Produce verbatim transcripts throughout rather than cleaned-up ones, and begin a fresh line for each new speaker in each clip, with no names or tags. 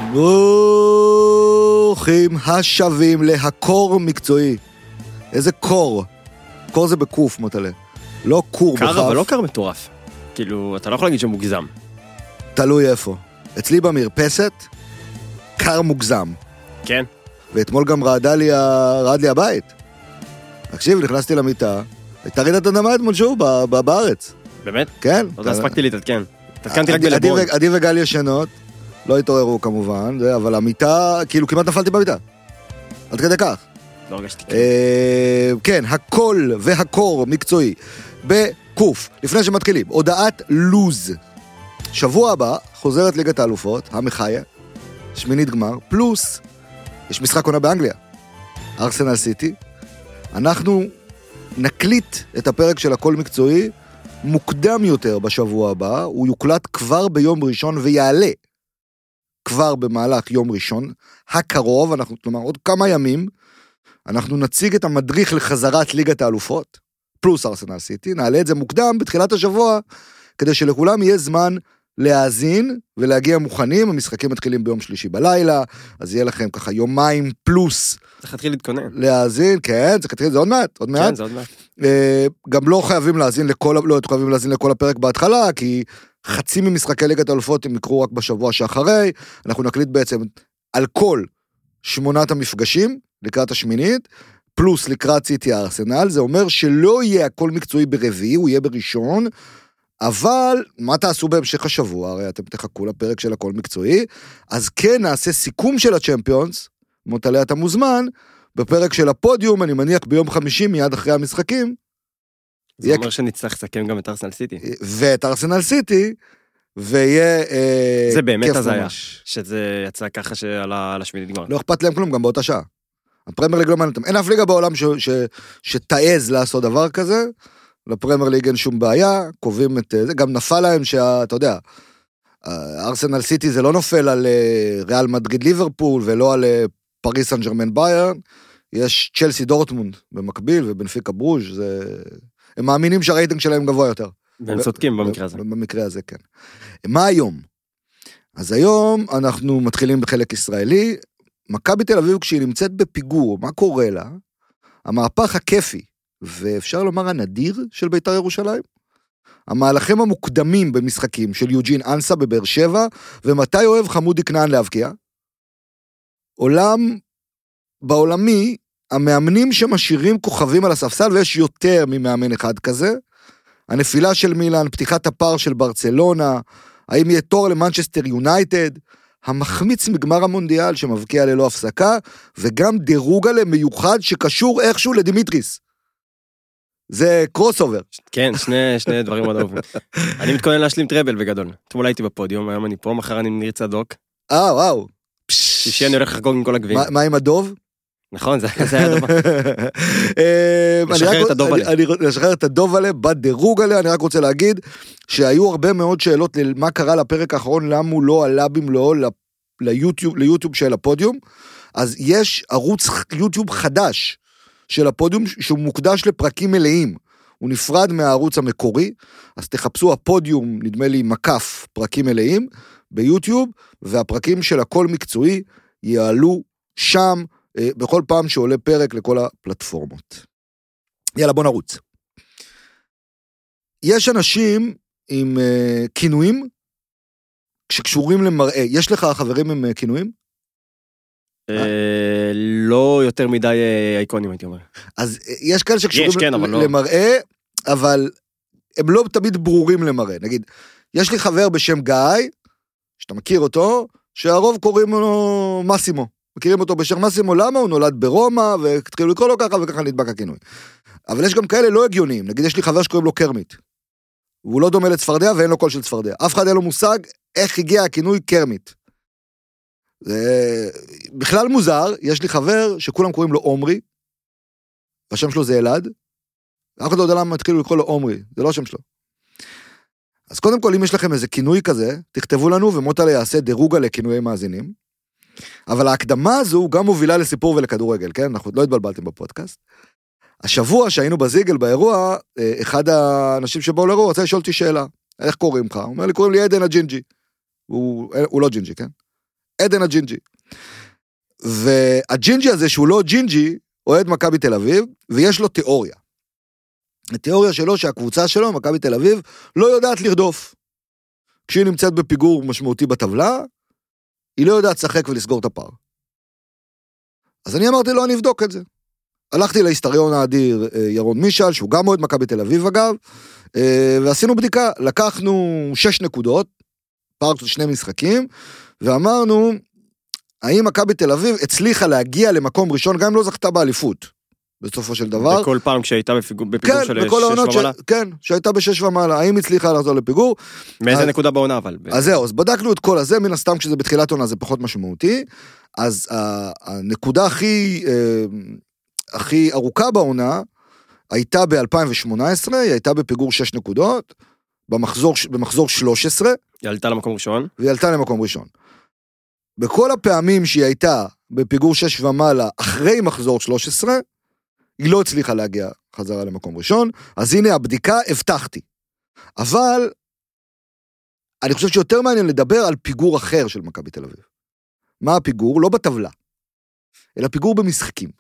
ברוכים השבים להקור מקצועי. איזה קור? קור זה בקוף, מוטלה. לא קור בחף.
קר, אבל לא קר מטורף. כאילו, אתה לא יכול להגיד שמוגזם.
תלוי איפה. אצלי במרפסת, קר מוגזם.
כן.
ואתמול גם רעדה לי, רעד לי הבית. תקשיב, נכנסתי למיטה, הייתה רעידת אדמה אתמול שוב בארץ.
באמת?
כן.
עוד לא הספקתי להתעדכן. התעדכנתי רק בלברון.
עדי וגל ישנות, לא התעוררו כמובן, אבל המיטה, כאילו כמעט נפלתי במיטה. עד כדי כך.
לא הרגשתי.
כן, הכל והקור מקצועי. בקוף, לפני שמתחילים, הודעת לוז. שבוע הבא חוזרת ליגת האלופות, המחיה, שמינית גמר, פלוס, יש משחק עונה באנגליה, ארסנל סיטי. אנחנו נקליט את הפרק של הכל מקצועי מוקדם יותר בשבוע הבא, הוא יוקלט כבר ביום ראשון ויעלה כבר במהלך יום ראשון הקרוב, אנחנו, כלומר עוד כמה ימים, אנחנו נציג את המדריך לחזרת ליגת האלופות, פלוס ארסנל סיטי, נעלה את זה מוקדם בתחילת השבוע, כדי שלכולם יהיה זמן להאזין ולהגיע מוכנים. המשחקים מתחילים ביום שלישי בלילה, אז יהיה לכם ככה יומיים פלוס.
צריך להתחיל להתכונן.
להאזין, כן, צריך להתחיל, זה עוד מעט, עוד מעט.
כן, זה עוד מעט.
גם לא חייבים להאזין לכל, לא חייבים להאזין לכל הפרק בהתחלה, כי חצי ממשחקי ליגת האלופות הם יקרו רק בשבוע שאחרי. אנחנו נקליט בעצם על כל שמונת המפגשים לקראת השמינית, פלוס לקראת סיטי ארסנל. זה אומר שלא יהיה הכל מקצועי ברביעי, הוא יהיה בראשון, אבל מה תעשו בהמשך השבוע? הרי אתם תחכו לפרק של הכל מקצועי, אז כן נעשה סיכום של הצ'מפיונס, מוטלה אתה מוזמן, בפרק של הפודיום, אני מניח ביום חמישי מיד אחרי המשחקים.
זה יהיה... אומר שנצטרך לסכם גם את ארסנל סיטי.
ואת ארסנל סיטי, ויהיה אה,
זה באמת הזיה, שזה יצא ככה שעל השמינית גמר.
לא אכפת להם כלום, גם באותה שעה. הפרמייר ליג לא מעניין אותם. אין אף ליגה בעולם ש, ש, שתעז לעשות דבר כזה, לפרמייר ליג אין שום בעיה, קובעים את זה, גם נפל להם שאתה יודע, ארסנל סיטי זה לא נופל על ריאל מדריד ליברפול, ולא על פריס סן ז'רמן ביירן, יש צ'לסי דורטמונד במקביל, ובנפיקה ברוז' זה... הם מאמינים שהרייטינג שלהם גבוה יותר.
והם צודקים במקרה הזה.
במקרה הזה, כן. מה היום? אז היום אנחנו מתחילים בחלק ישראלי, מכבי תל אביב כשהיא נמצאת בפיגור, מה קורה לה? המהפך הכיפי, ואפשר לומר הנדיר של בית"ר ירושלים, המהלכים המוקדמים במשחקים של יוג'ין אנסה בבאר שבע, ומתי אוהב חמודי כנען להבקיע? עולם, בעולמי, המאמנים שמשאירים כוכבים על הספסל, ויש יותר ממאמן אחד כזה, הנפילה של מילאן, פתיחת הפער של ברצלונה, האם יהיה תור למנצ'סטר יונייטד, המחמיץ מגמר המונדיאל שמבקיע ללא הפסקה, וגם דירוג עליהם מיוחד שקשור איכשהו לדימיטריס. זה קרוס אובר.
כן, שני, שני דברים מאוד אהובים. אני מתכונן להשלים טראבל בגדול. אתמול הייתי בפודיום, היום אני פה, מחר אני עם ניר צדוק.
אה, וואו.
שישי אני הולך לחגוג עם כל הגביעים.
מה עם הדוב?
נכון, זה היה הדובה. לשחרר את הדוב עליה.
לשחרר את הדוב עליה, בדירוג עליה, אני רק רוצה להגיד, שהיו הרבה מאוד שאלות למה קרה לפרק האחרון, למה הוא לא עלה במלואו ליוטיוב של הפודיום, אז יש ערוץ יוטיוב חדש, של הפודיום שהוא מוקדש לפרקים מלאים, הוא נפרד מהערוץ המקורי, אז תחפשו הפודיום, נדמה לי מקף פרקים מלאים, ביוטיוב, והפרקים של הכל מקצועי יעלו שם, אה, בכל פעם שעולה פרק לכל הפלטפורמות. יאללה, בוא נרוץ. יש אנשים עם אה, כינויים, שקשורים למראה, יש לך חברים עם כינויים?
לא יותר מדי אייקונים, הייתי אומר.
אז יש כאלה שקשורים למראה, אבל הם לא תמיד ברורים למראה. נגיד, יש לי חבר בשם גיא, שאתה מכיר אותו, שהרוב קוראים לו מסימו. מכירים אותו בשם מסימו, למה? הוא נולד ברומא, והתחילו לקרוא לו ככה, וככה נדבק הכינוי. אבל יש גם כאלה לא הגיוניים. נגיד, יש לי חבר שקוראים לו קרמית. והוא לא דומה לצפרדע, ואין לו קול של צפרדע. אף אחד אין לו מושג איך הגיע הכינוי קרמית. זה בכלל מוזר, יש לי חבר שכולם קוראים לו עומרי, והשם שלו זה אלעד, אף אחד לא יודע למה התחילו לקרוא לו עומרי, זה לא השם שלו. אז קודם כל, אם יש לכם איזה כינוי כזה, תכתבו לנו, ומוטלה יעשה דירוג על כינויי מאזינים, אבל ההקדמה הזו גם מובילה לסיפור ולכדורגל, כן? אנחנו לא התבלבלתם בפודקאסט. השבוע שהיינו בזיגל באירוע, אחד האנשים שבאו לאירוע רוצה לשאול אותי שאלה, איך קוראים לך? הוא אומר לי, קוראים לי עדן הג'ינג'י. הוא, הוא לא ג'ינג'י, כן? עדן הג'ינג'י. והג'ינג'י הזה, שהוא לא ג'ינג'י, אוהד מכבי תל אביב, ויש לו תיאוריה. התיאוריה שלו שהקבוצה שלו, מכבי תל אביב, לא יודעת לרדוף. כשהיא נמצאת בפיגור משמעותי בטבלה, היא לא יודעת לשחק ולסגור את הפער. אז אני אמרתי לו, אני אבדוק את זה. הלכתי להיסטוריון האדיר ירון מישל, שהוא גם אוהד מכבי תל אביב אגב, ועשינו בדיקה, לקחנו שש נקודות, פער של שני משחקים, ואמרנו, האם מכבי תל אביב הצליחה להגיע למקום ראשון, גם אם לא זכתה באליפות, בסופו של דבר.
בכל פעם כשהייתה בפיגור, בפיגור
כן,
של שש
ומעלה? ש... כן, שהייתה בשש ומעלה, האם הצליחה לחזור לפיגור?
מאיזה
אז...
נקודה בעונה אבל?
אז זהו, אז בדקנו את כל הזה, מן הסתם כשזה בתחילת עונה זה פחות משמעותי, אז הנקודה הכי, הכי ארוכה בעונה, הייתה ב-אלפיים שמונה עשרה, היא הייתה בפיגור שש נקודות, במחזור, במחזור שלוש עשרה.
היא עלתה למקום ראשון.
והיא עלתה למקום ראשון. בכל הפעמים שהיא הייתה בפיגור שש ומעלה, אחרי מחזור שלוש עשרה, היא לא הצליחה להגיע חזרה למקום ראשון, אז הנה הבדיקה, הבטחתי. אבל, אני חושב שיותר מעניין לדבר על פיגור אחר של מכבי תל אביב. מה הפיגור? לא בטבלה, אלא פיגור במשחקים.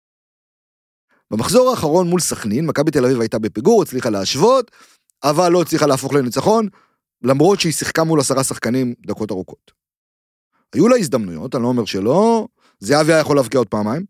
במחזור האחרון מול סכנין, מכבי תל אביב הייתה בפיגור, הצליחה להשוות, אבל לא הצליחה להפוך לניצחון, למרות שהיא שיחקה מול עשרה שחקנים דקות ארוכות. היו לה הזדמנויות, אני לא אומר שלא, זהבי היה יכול להבקיע עוד פעמיים,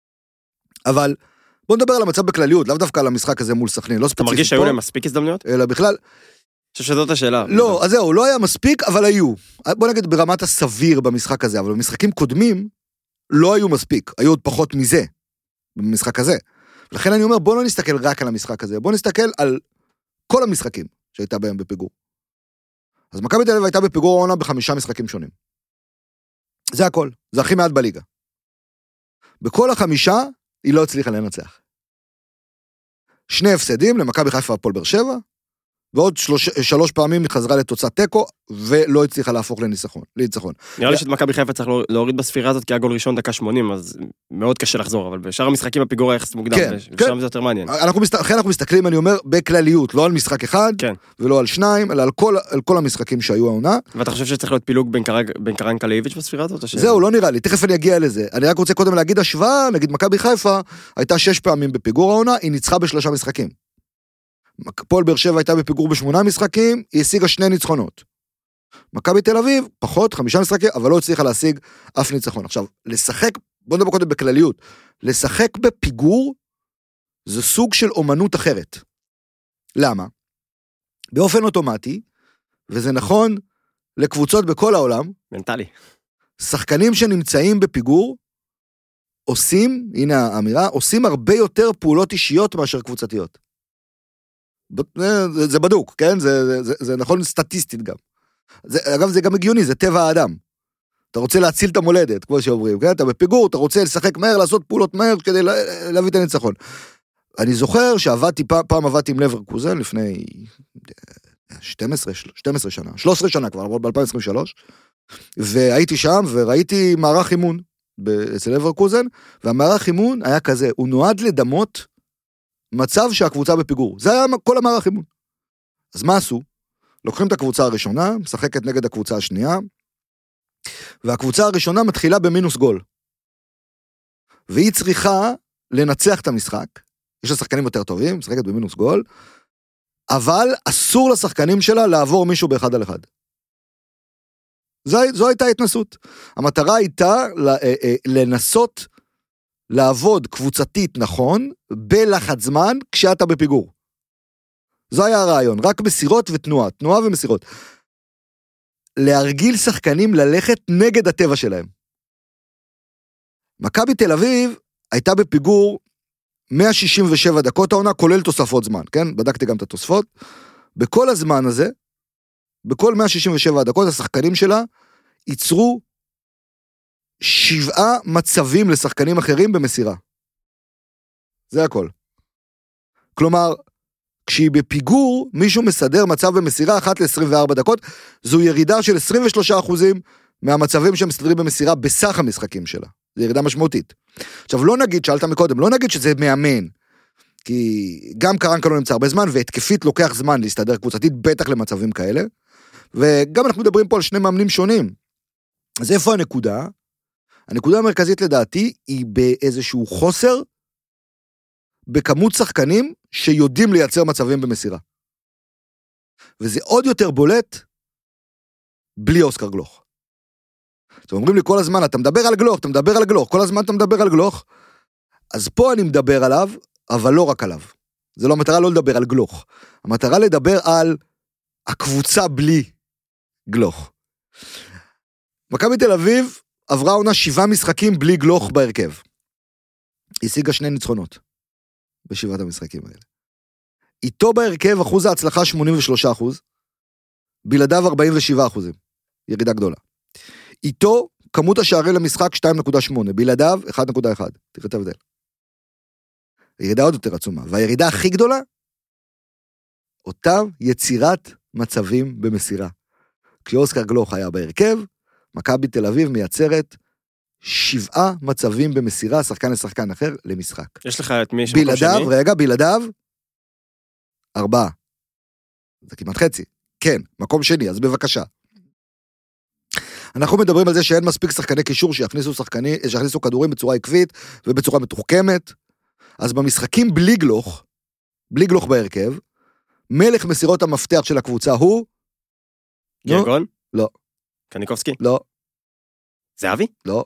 אבל בוא נדבר על המצב בכלליות, לאו דווקא על המשחק הזה מול סכנין, לא ספציפית פה.
אתה מרגיש שהיו להם מספיק הזדמנויות?
אלא בכלל.
אני חושב שזאת השאלה.
לא, אז זהו, לא היה מספיק, אבל היו. בוא נגיד ברמת הסביר במשחק הזה, אבל במשחקים קודמים לא היו מספיק, היו עוד פחות מזה, במשחק הזה. לכן אני אומר, בוא לא נסתכל רק על המשחק הזה, בוא נסתכל על כל המשחקים שהייתה בהם בפיגור. אז מכבי תל אביב הייתה בפיגור העונה בחמישה משחקים שונים. זה הכל, זה הכי מעט בליגה. בכל החמישה, היא לא הצליחה לנצח. שני הפסדים למכבי חיפה והפועל באר שבע, ועוד שלוש, שלוש פעמים היא חזרה לתוצאת טקו, ולא הצליחה להפוך לניצחון. לניצחון.
נראה לי שאת מכבי חיפה צריך להוריד בספירה הזאת, כי הגול ראשון דקה שמונים, אז מאוד קשה לחזור, אבל בשאר המשחקים הפיגור היחס מוקדם,
כן,
ושם
כן.
זה יותר מעניין.
אנחנו, מסת... אחרי אנחנו מסתכלים, אני אומר, בכלליות, לא על משחק אחד,
כן.
ולא על שניים, אלא על כל, על כל המשחקים שהיו העונה.
ואתה חושב שצריך להיות פילוג בין, קרג... בין קרנקה לאיביץ' בספירה הזאת? ש...
זהו, לא נראה לי, תכף אני אגיע לזה. אני רק רוצה קודם להגיד השוואה, נגיד מכבי חיפה, הייתה שש פעמים בפיגור העונה, היא ניצחה בשלושה משחקים. הפועל באר שבע הייתה בפיגור בשמונה משחקים, היא השיגה שני ניצחונות. מכבי תל אביב, פחות, חמישה משחקים, אבל לא הצליחה להשיג אף ניצחון. עכשיו, לשחק, בוא נדבר קודם בכלליות, לשחק בפיגור, זה סוג של אומנות אחרת. למה? באופן אוטומטי, וזה נכון לקבוצות בכל העולם,
מנטלי. שחקנים
שנמצאים בפיגור, עושים, הנה האמירה, עושים הרבה יותר פעולות אישיות מאשר קבוצתיות. זה, זה בדוק, כן? זה, זה, זה, זה נכון סטטיסטית גם. זה, אגב, זה גם הגיוני, זה טבע האדם. אתה רוצה להציל את המולדת, כמו שאומרים, כן? אתה בפיגור, אתה רוצה לשחק מהר, לעשות פעולות מהר, כדי להביא את הניצחון. אני זוכר שעבדתי, פעם, פעם עבדתי עם לברקוזן, לפני שתים עשרה שנה, שלוש עשרה שנה כבר, ב-אלפיים עשרים ושלוש, והייתי שם, וראיתי מערך אימון, אצל לברקוזן, והמערך אימון היה כזה, הוא נועד לדמות, מצב שהקבוצה בפיגור. זה היה כל המערך אימון. אז מה עשו? לוקחים את הקבוצה הראשונה, משחקת נגד הקבוצה השנייה, והקבוצה הראשונה מתחילה במינוס גול. והיא צריכה לנצח את המשחק, יש לה שחקנים יותר טובים, משחקת במינוס גול, אבל אסור לשחקנים שלה לעבור מישהו באחד על אחד. זו, זו הייתה התנסות. המטרה הייתה לנסות לעבוד קבוצתית נכון, בלחץ זמן, כשאתה בפיגור. זו היה הרעיון, רק מסירות ותנועה, תנועה ומסירות. להרגיל שחקנים ללכת נגד הטבע שלהם. מכבי תל אביב הייתה בפיגור מאה שישים ושבע דקות העונה, כולל תוספות זמן, כן? בדקתי גם את התוספות. בכל הזמן הזה, בכל מאה שישים ושבע דקות, השחקנים שלה ייצרו שבעה מצבים לשחקנים אחרים במסירה. זה הכל. כלומר, כשהיא בפיגור, מישהו מסדר מצב במסירה אחת ל-עשרים וארבע דקות, זו ירידה של עשרים ושלושה אחוזים מהמצבים שמסתדרים במסירה בסך המשחקים שלה. זו ירידה משמעותית. עכשיו, לא נגיד, שאלת מקודם, לא נגיד שזה מאמן, כי גם קרנקה לא נמצא הרבה זמן, והתקפית לוקח זמן להסתדר קבוצתית, בטח למצבים כאלה, וגם אנחנו מדברים פה על שני מאמנים שונים. אז איפה הנקודה? הנקודה המרכזית לדעתי היא באיזשהו חוסר בכמות שחקנים שיודעים לייצר מצבים במסירה. וזה עוד יותר בולט בלי אוסקר גלוך. אתם אומרים לי כל הזמן, אתה מדבר על גלוך, אתה מדבר על גלוך, כל הזמן אתה מדבר על גלוך, אז פה אני מדבר עליו, אבל לא רק עליו. זה לא המטרה לא לדבר על גלוך. המטרה לדבר על הקבוצה בלי גלוך. מכבי תל אביב עברה עונה שבעה משחקים בלי גלוך בהרכב. השיגה שני ניצחונות בשבעת המשחקים האלה. איתו בהרכב אחוז ההצלחה שמונים ושלושה אחוז, בלעדיו ארבעים ושבעה אחוזים, ירידה גדולה. איתו כמות השערים למשחק שתיים נקודה שמונה, בלעדיו אחת נקודה אחת, תראה את ההבדל. הירידה עוד יותר עצומה, והירידה הכי גדולה, אותה יצירת מצבים במסירה. כשאוסקר גלוך היה בהרכב, מכבי תל אביב מייצרת שבעה מצבים במסירה, שחקן לשחקן אחר, למשחק.
יש לך את מי שמקום שני?
בלעדיו, רגע, בלעדיו, ארבעה. זה כמעט חצי. כן, מקום שני, אז בבקשה. אנחנו מדברים על זה שאין מספיק שחקני קישור שיכניסו שחקני, שיכניסו כדורים בצורה עקבית ובצורה מתוחכמת. אז במשחקים בלי גלוך, בלי גלוך בהרכב, מלך מסירות המפתח של הקבוצה הוא...
גרגון?
לא.
קניקובסקי?
לא.
זהבי?
לא.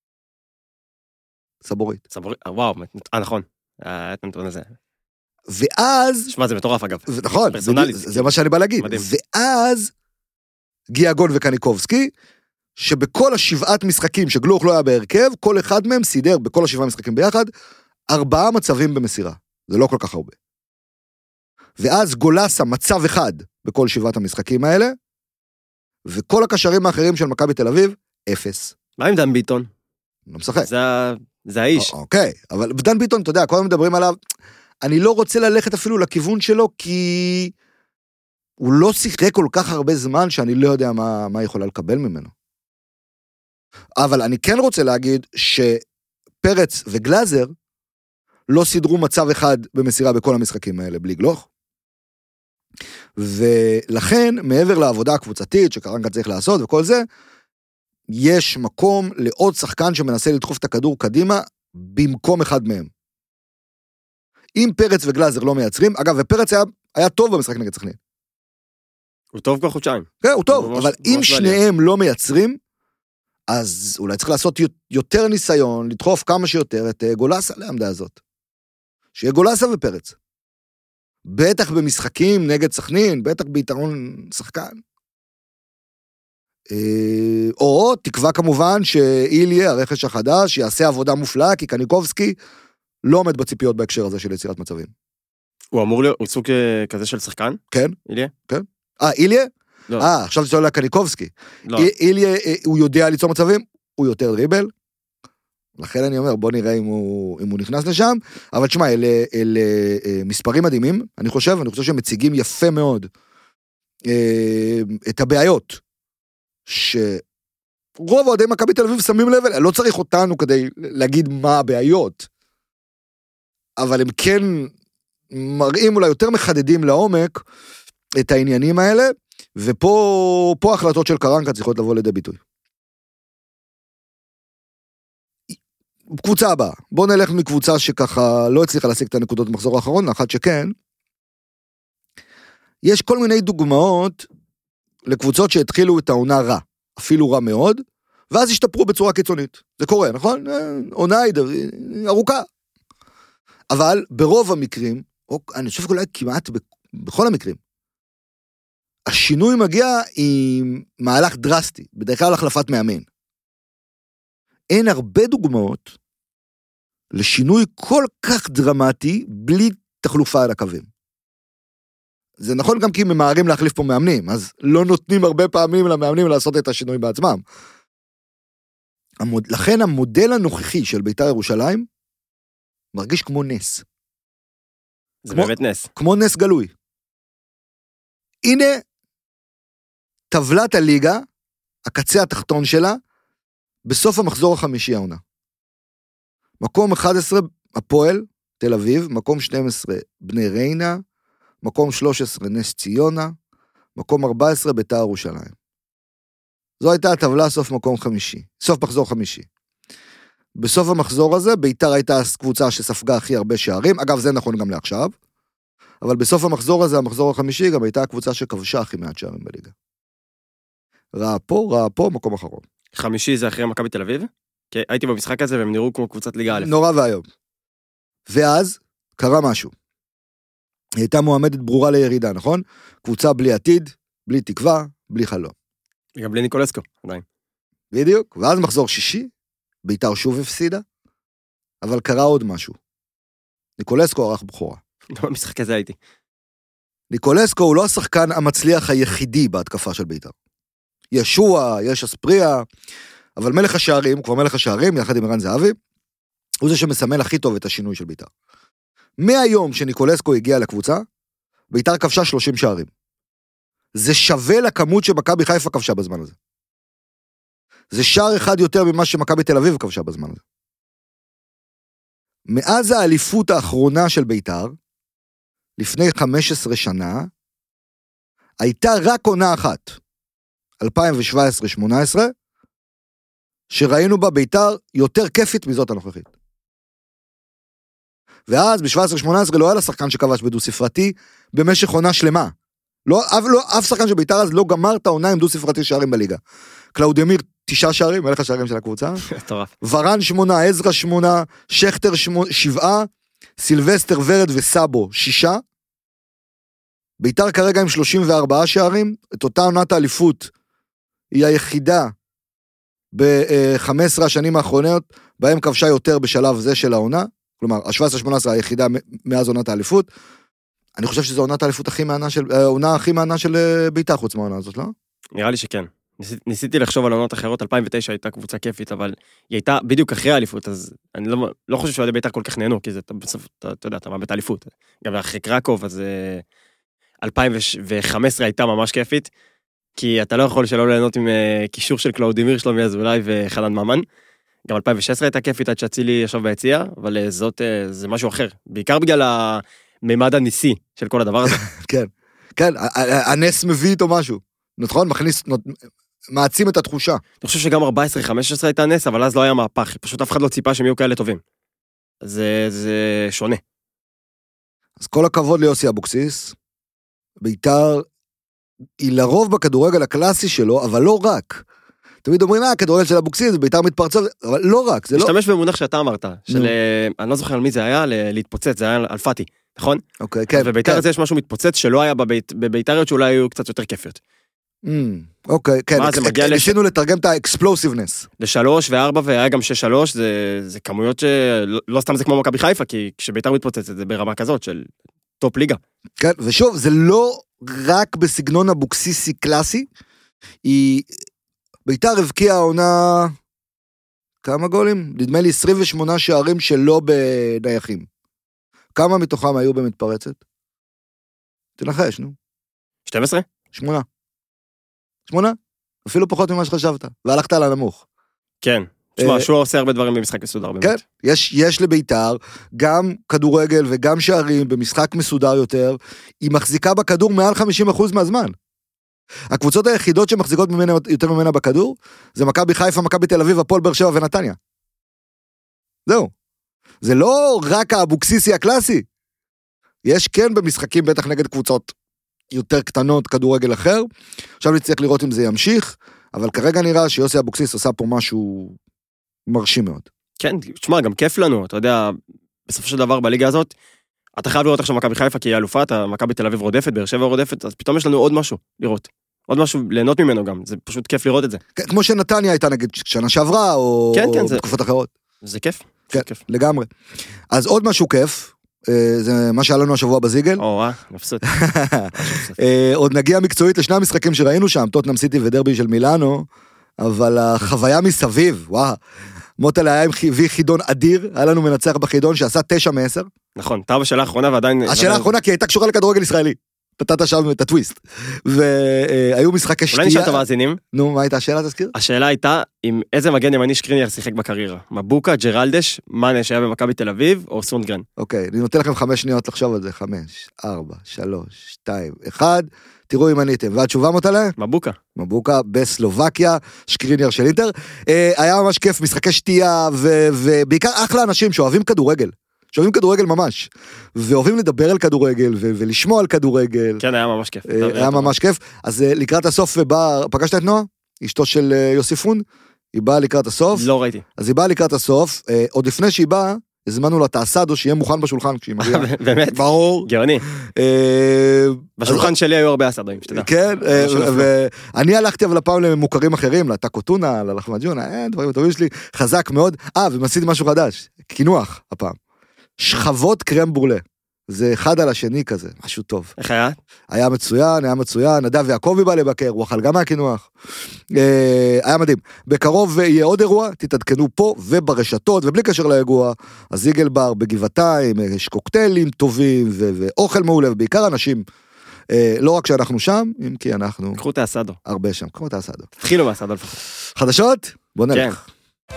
סבורית.
סבורית, וואו, אה נכון. אה, אתה נתון לזה.
ואז...
שמע, זה מטורף אגב.
נכון, זה מה שאני בא להגיד. ואז גיאגון וקניקובסקי, שבכל השבעת משחקים שגלוך לא היה בהרכב, כל אחד מהם סידר בכל השבעה משחקים ביחד, ארבעה מצבים במסירה. זה לא כל כך הרבה. ואז גולסה מצב אחד בכל שבעת המשחקים האלה, וכל הקשרים האחרים של מכבי תל אביב, אפס.
מה עם דן ביטון?
לא משחק.
זה, זה האיש.
אוקיי, אבל דן ביטון, אתה יודע, כל הזמן מדברים עליו, אני לא רוצה ללכת אפילו לכיוון שלו, כי הוא לא שיחק כל כך הרבה זמן, שאני לא יודע מה, מה יכולה לקבל ממנו. אבל אני כן רוצה להגיד, שפרץ וגלאזר, לא סידרו מצב אחד במסירה בכל המשחקים האלה, בלי גלוך. ולכן, מעבר לעבודה הקבוצתית, שקרנקה צריך לעשות וכל זה, יש מקום לעוד שחקן שמנסה לדחוף את הכדור קדימה, במקום אחד מהם. אם פרץ וגלאזר לא מייצרים, אגב, ופרץ היה, היה טוב במשחק נגד סכנין.
הוא טוב כבר חודשיים.
כן, הוא טוב, הוא אבל ממש, אם ממש שניהם לא מייצרים, אז אולי צריך לעשות יותר ניסיון, לדחוף כמה שיותר את גולסה לעמדה הזאת. שיהיה גולסה ופרץ. בטח במשחקים נגד סכנין, בטח ביתרון שחקן. או תקווה כמובן שאיליה, הרכש החדש, יעשה עבודה מופלאה, כי קניקובסקי לא עומד בציפיות בהקשר הזה של יצירת מצבים.
הוא אמור להיות, הוא סוג כזה של שחקן?
כן.
איליה?
כן. אה, איליה?
לא.
אה, עכשיו זה עולה קניקובסקי.
לא.
איליה, הוא יודע ליצור מצבים, הוא יותר דריבל. לכן אני אומר, בוא נראה אם הוא, אם הוא נכנס לשם, אבל תשמע, אלה, אלה מספרים מדהימים, אני חושב, אני חושב שהם מציגים יפה מאוד אה, את הבעיות, שרוב אוהדי מכבי תל אביב שמים לב, לא צריך אותנו כדי להגיד מה הבעיות, אבל הם כן מראים אולי יותר מחדדים לעומק את העניינים האלה, ופה פה ההחלטות של קרנקה צריכות לבוא לידי ביטוי. קבוצה הבאה, בואו נלך מקבוצה שככה לא הצליחה להשיג את הנקודות במחזור האחרון, לאחת שכן, יש כל מיני דוגמאות לקבוצות שהתחילו את העונה רע, אפילו רע מאוד, ואז השתפרו בצורה קיצונית, זה קורה, נכון? עונה היא ארוכה, אבל ברוב המקרים, או אני חושב אולי כמעט בכל המקרים, השינוי מגיע עם מהלך דרסטי, בדרך כלל החלפת מאמן. אין הרבה דוגמאות לשינוי כל כך דרמטי בלי תחלופה על הקווים. זה נכון גם כי הם ממהרים להחליף פה מאמנים, אז לא נותנים הרבה פעמים למאמנים לעשות את השינוי בעצמם. המוד... לכן המודל הנוכחי של בית"ר ירושלים מרגיש כמו נס.
זה
כמו,
באמת נס.
כמו נס גלוי. הנה טבלת הליגה, הקצה התחתון שלה, בסוף המחזור החמישי העונה. מקום אחד עשרה הפועל, תל אביב, מקום שתים עשרה בני ריינה, מקום שלוש עשרה נס ציונה, מקום ארבע עשרה בית"ר ירושלים. זו הייתה הטבלה סוף מקום חמישי, סוף מחזור חמישי. בסוף המחזור הזה, ביתר הייתה קבוצה שספגה הכי הרבה שערים, אגב זה נכון גם לעכשיו, אבל בסוף המחזור הזה, המחזור החמישי, גם הייתה הקבוצה שכבשה הכי מעט שערים בליגה. ראה פה, ראה פה, מקום אחרון.
חמישי זה אחרי מכבי תל אביב? כי הייתי במשחק הזה והם נראו כמו קבוצת ליגה א'.
נורא והיום. ואז קרה משהו. היא הייתה מועמדת ברורה לירידה, נכון? קבוצה בלי עתיד, בלי תקווה, בלי חלום.
גם בלי ניקולסקו, עדיין.
בדיוק, ואז מחזור שישי, ביתר שוב הפסידה, אבל קרה עוד משהו. ניקולסקו ערך בחורה.
במשחק הזה הייתי.
ניקולסקו הוא לא השחקן המצליח היחידי בהתקפה של ביתר. ישוע, יש אספריה, אבל מלך השערים, כבר מלך השערים, יחד עם ערן זהבי, הוא זה שמסמל הכי טוב את השינוי של ביתר. מהיום שניקולסקו הגיע לקבוצה, ביתר כבשה שלושים שערים. זה שווה לכמות שמכבי חיפה כבשה בזמן הזה. זה שער אחד יותר ממה שמכבי תל אביב כבשה בזמן הזה. מאז האליפות האחרונה של ביתר, לפני חמש עשרה שנה, הייתה רק עונה אחת, אלפיים שבע עשרה שמונה עשרה, שראינו בה ביתר יותר כיפית מזאת הנוכחית. ואז ב-שבע עשרה שמונה עשרה לא היה לה שחקן שכבש בדו ספרתי במשך עונה שלמה. לא, אף, לא, אף שחקן של ביתר אז לא גמר את העונה עם דו ספרתי שערים בליגה. קלאודמיר תשעה שערים, מלך השערים של הקבוצה. ורן שמונה, עזרא שמונה, שכטר שמונה, שבעה, סילבסטר ורד וסאבו שישה. ביתר כרגע עם שלושים וארבעה שערים, את אותה עונת האליפות היא היחידה ב-חמש עשרה השנים האחרונות, בהם כבשה יותר בשלב זה של העונה, כלומר, ה-שבע עשרה שמונה עשרה היחידה מאז עונת האליפות. אני חושב שזו עונת האליפות הכי מענה של, העונה הכי מענה של ביתר חוץ מהעונה הזאת, לא?
נראה לי שכן. ניסיתי, ניסיתי לחשוב על עונות אחרות, אלפיים ותשע הייתה קבוצה כיפית, אבל היא הייתה בדיוק אחרי האליפות, אז אני לא, לא חושב שעודי ביתר כל כך נהנו, כי זה, בסוף, אתה, אתה יודע, אתה מאבד האליפות. גם אחרי קרקוב, אז אלפיים וחמש עשרה הייתה ממש כיפית, כי אתה לא יכול שלא ליהנות עם קישור של קלאודימיר שלומי אזולאי וחנן ממן. גם אלפיים ושש עשרה הייתה כיפית עד שאצילי ישב ביציע, אבל זאת, זה משהו אחר. בעיקר בגלל הממד הניסי של כל הדבר הזה.
כן, כן, הנס מביא איתו משהו. נכון? מכניס, מעצים את התחושה.
אני חושב שגם ארבע עשרה חמש עשרה הייתה נס, אבל אז לא היה מהפך. פשוט אף אחד לא ציפה שהם יהיו כאלה טובים. זה, זה שונה.
אז כל הכבוד ליוסי אבוקסיס. ביתר היא לרוב בכדורגל הקלאסי שלו, אבל לא רק. תמיד אומרים, אה, הכדורגל של אבוקסיס, ביתר מתפרצות, אבל לא רק. זה
משתמש לא... במונח שאתה אמרת, של, אני לא זוכר על מי זה היה, להתפוצץ, זה היה על פאטי, נכון?
אוקיי, כן.
וביתר הזה יש משהו מתפוצץ שלא היה בבית, בביתריות שאולי היו קצת יותר כיפיות.
אוקיי, כן, ניסינו לתרגם את האקספלוסיבנס.
לשלוש וארבע והיה גם שש שלוש, זה כמויות שלא סתם זה כמו מכבי חיפה, כי כשביתר מתפוצצת זה ברמה כזאת של טופ ליגה. כן,
ושוב, זה לא רק בסגנון אבוקסיסי קלאסי, היא, ביתר הבקיעה העונה, כמה גולים? נדמה לי עשרים ושמונה שערים שלא בנייחים. כמה מתוכם היו במתפרצת? תנחש, נו.
שתים עשרה?
שמונה. שמונה? אפילו פחות ממה שחשבת, והלכת על הנמוך.
כן, תשמע, שועה עושה הרבה דברים במשחק מסודר באמת.
כן, יש, יש לביתר גם כדורגל וגם שערים במשחק מסודר יותר, היא מחזיקה בכדור מעל חמישים אחוז מהזמן. הקבוצות היחידות שמחזיקות ממנה, יותר ממנה בכדור, זה מכבי חיפה, מכבי תל אביב, הפועל באר שבע ונתניה. זהו. זה לא רק האבוקסיסי הקלאסי. יש כן במשחקים בטח נגד קבוצות יותר קטנות, כדורגל אחר. עכשיו נצטרך לראות אם זה ימשיך, אבל כרגע נראה שיוסי אבוקסיס עושה פה משהו מרשים מאוד.
כן, תשמע, גם כיף לנו, אתה יודע, בסופו של דבר בליגה הזאת, אתה חייב לראות עכשיו מכבי חיפה, כי היא אלופה, מכבי תל אביב רודפת, באר שבע רודפת, אז פתאום יש לנו עוד משהו לראות. עוד משהו ליהנות ממנו גם, זה פשוט כיף לראות את זה.
כן, כמו שנתניה הייתה נגיד שנה שעברה, או,
כן, כן,
או
זה...
בתקופות אחרות.
זה כיף.
כן,
כיף.
לגמרי. אז עוד משהו כיף, זה מה שהיה לנו השבוע בזיגל.
או, אה, נפסות.
עוד נגיע מקצועית לשני המשחקים שראינו שם, טוטנהאם סיטי ודרבי של מילאנו, אבל החוויה מסביב, וואו, מוטל היה עם חידון אדיר, היה לנו מנצח בחידון שעשה תשע מעשר.
נכון, טעה בשאלה האחרונה ועדיין...
השאלה האחרונה כי הייתה קשורה לכדורגל ישראלי. נתת שם את הטוויסט. והיו משחקי שתייה.
אולי נשאל את המאזינים.
נו, מה הייתה השאלה, תזכיר?
השאלה הייתה, עם איזה מגן ימני שקריניאר שיחק בקריירה? מבוקה, ג'רלדש, מאנה שהיה במכבי תל אביב, או סונדגרן?
אוקיי, אני נותן לכם חמש שניות לחשוב על זה. חמש, ארבע, שלוש, שתיים, אחד. תראו אם עניתם. והתשובה מוטלה?
מבוקה.
מבוקה בסלובקיה, שקריניאר של אינטר. היה ממש כיף, משחקי שתייה, ובעיקר אחלה אנשים שאוהבים כדורגל. שאוהבים כדורגל ממש, ואוהבים לדבר על כדורגל, ו- ולשמוע על כדורגל.
כן, היה ממש כיף.
היה ממש כיף. אז לקראת הסוף, בא, פגשת את נועה? אשתו של יוסיפון? היא באה לקראת הסוף.
לא ראיתי.
אז היא באה לקראת הסוף, עוד לפני שהיא באה, הזמנו לה את האסדו, שיהיה מוכן בשולחן כשהיא מגיעה.
באמת?
ברור.
גאוני. בשולחן שלי היו הרבה אסדוים, שתדע.
כן, ואני הלכתי אבל הפעם למוכרים אחרים, לטקוטונה, ללחמג'ונה, אין, דברים טובים שלי, חזק מאוד. אה, ומסיתי משהו חדש, קינוח הפעם. שכבות קרם בורלה. זה אחד על השני כזה, משהו טוב.
איך היה?
היה מצוין, היה מצוין, נדב יעקבי בא לבקר, הוא אכל גם מהקינוח. אה, היה מדהים. בקרוב יהיה עוד אירוע, תתעדכנו פה וברשתות, ובלי קשר לאירוע, אז איגל בר בגבעתיים, יש קוקטיילים טובים, ו- ואוכל מעולה, ובעיקר אנשים, אה, לא רק שאנחנו שם, אם כי אנחנו...
קחו את האסדו.
הרבה שם, קחו את האסדו.
תתחילו מהאסדו לפחות.
חדשות? בוא נלך.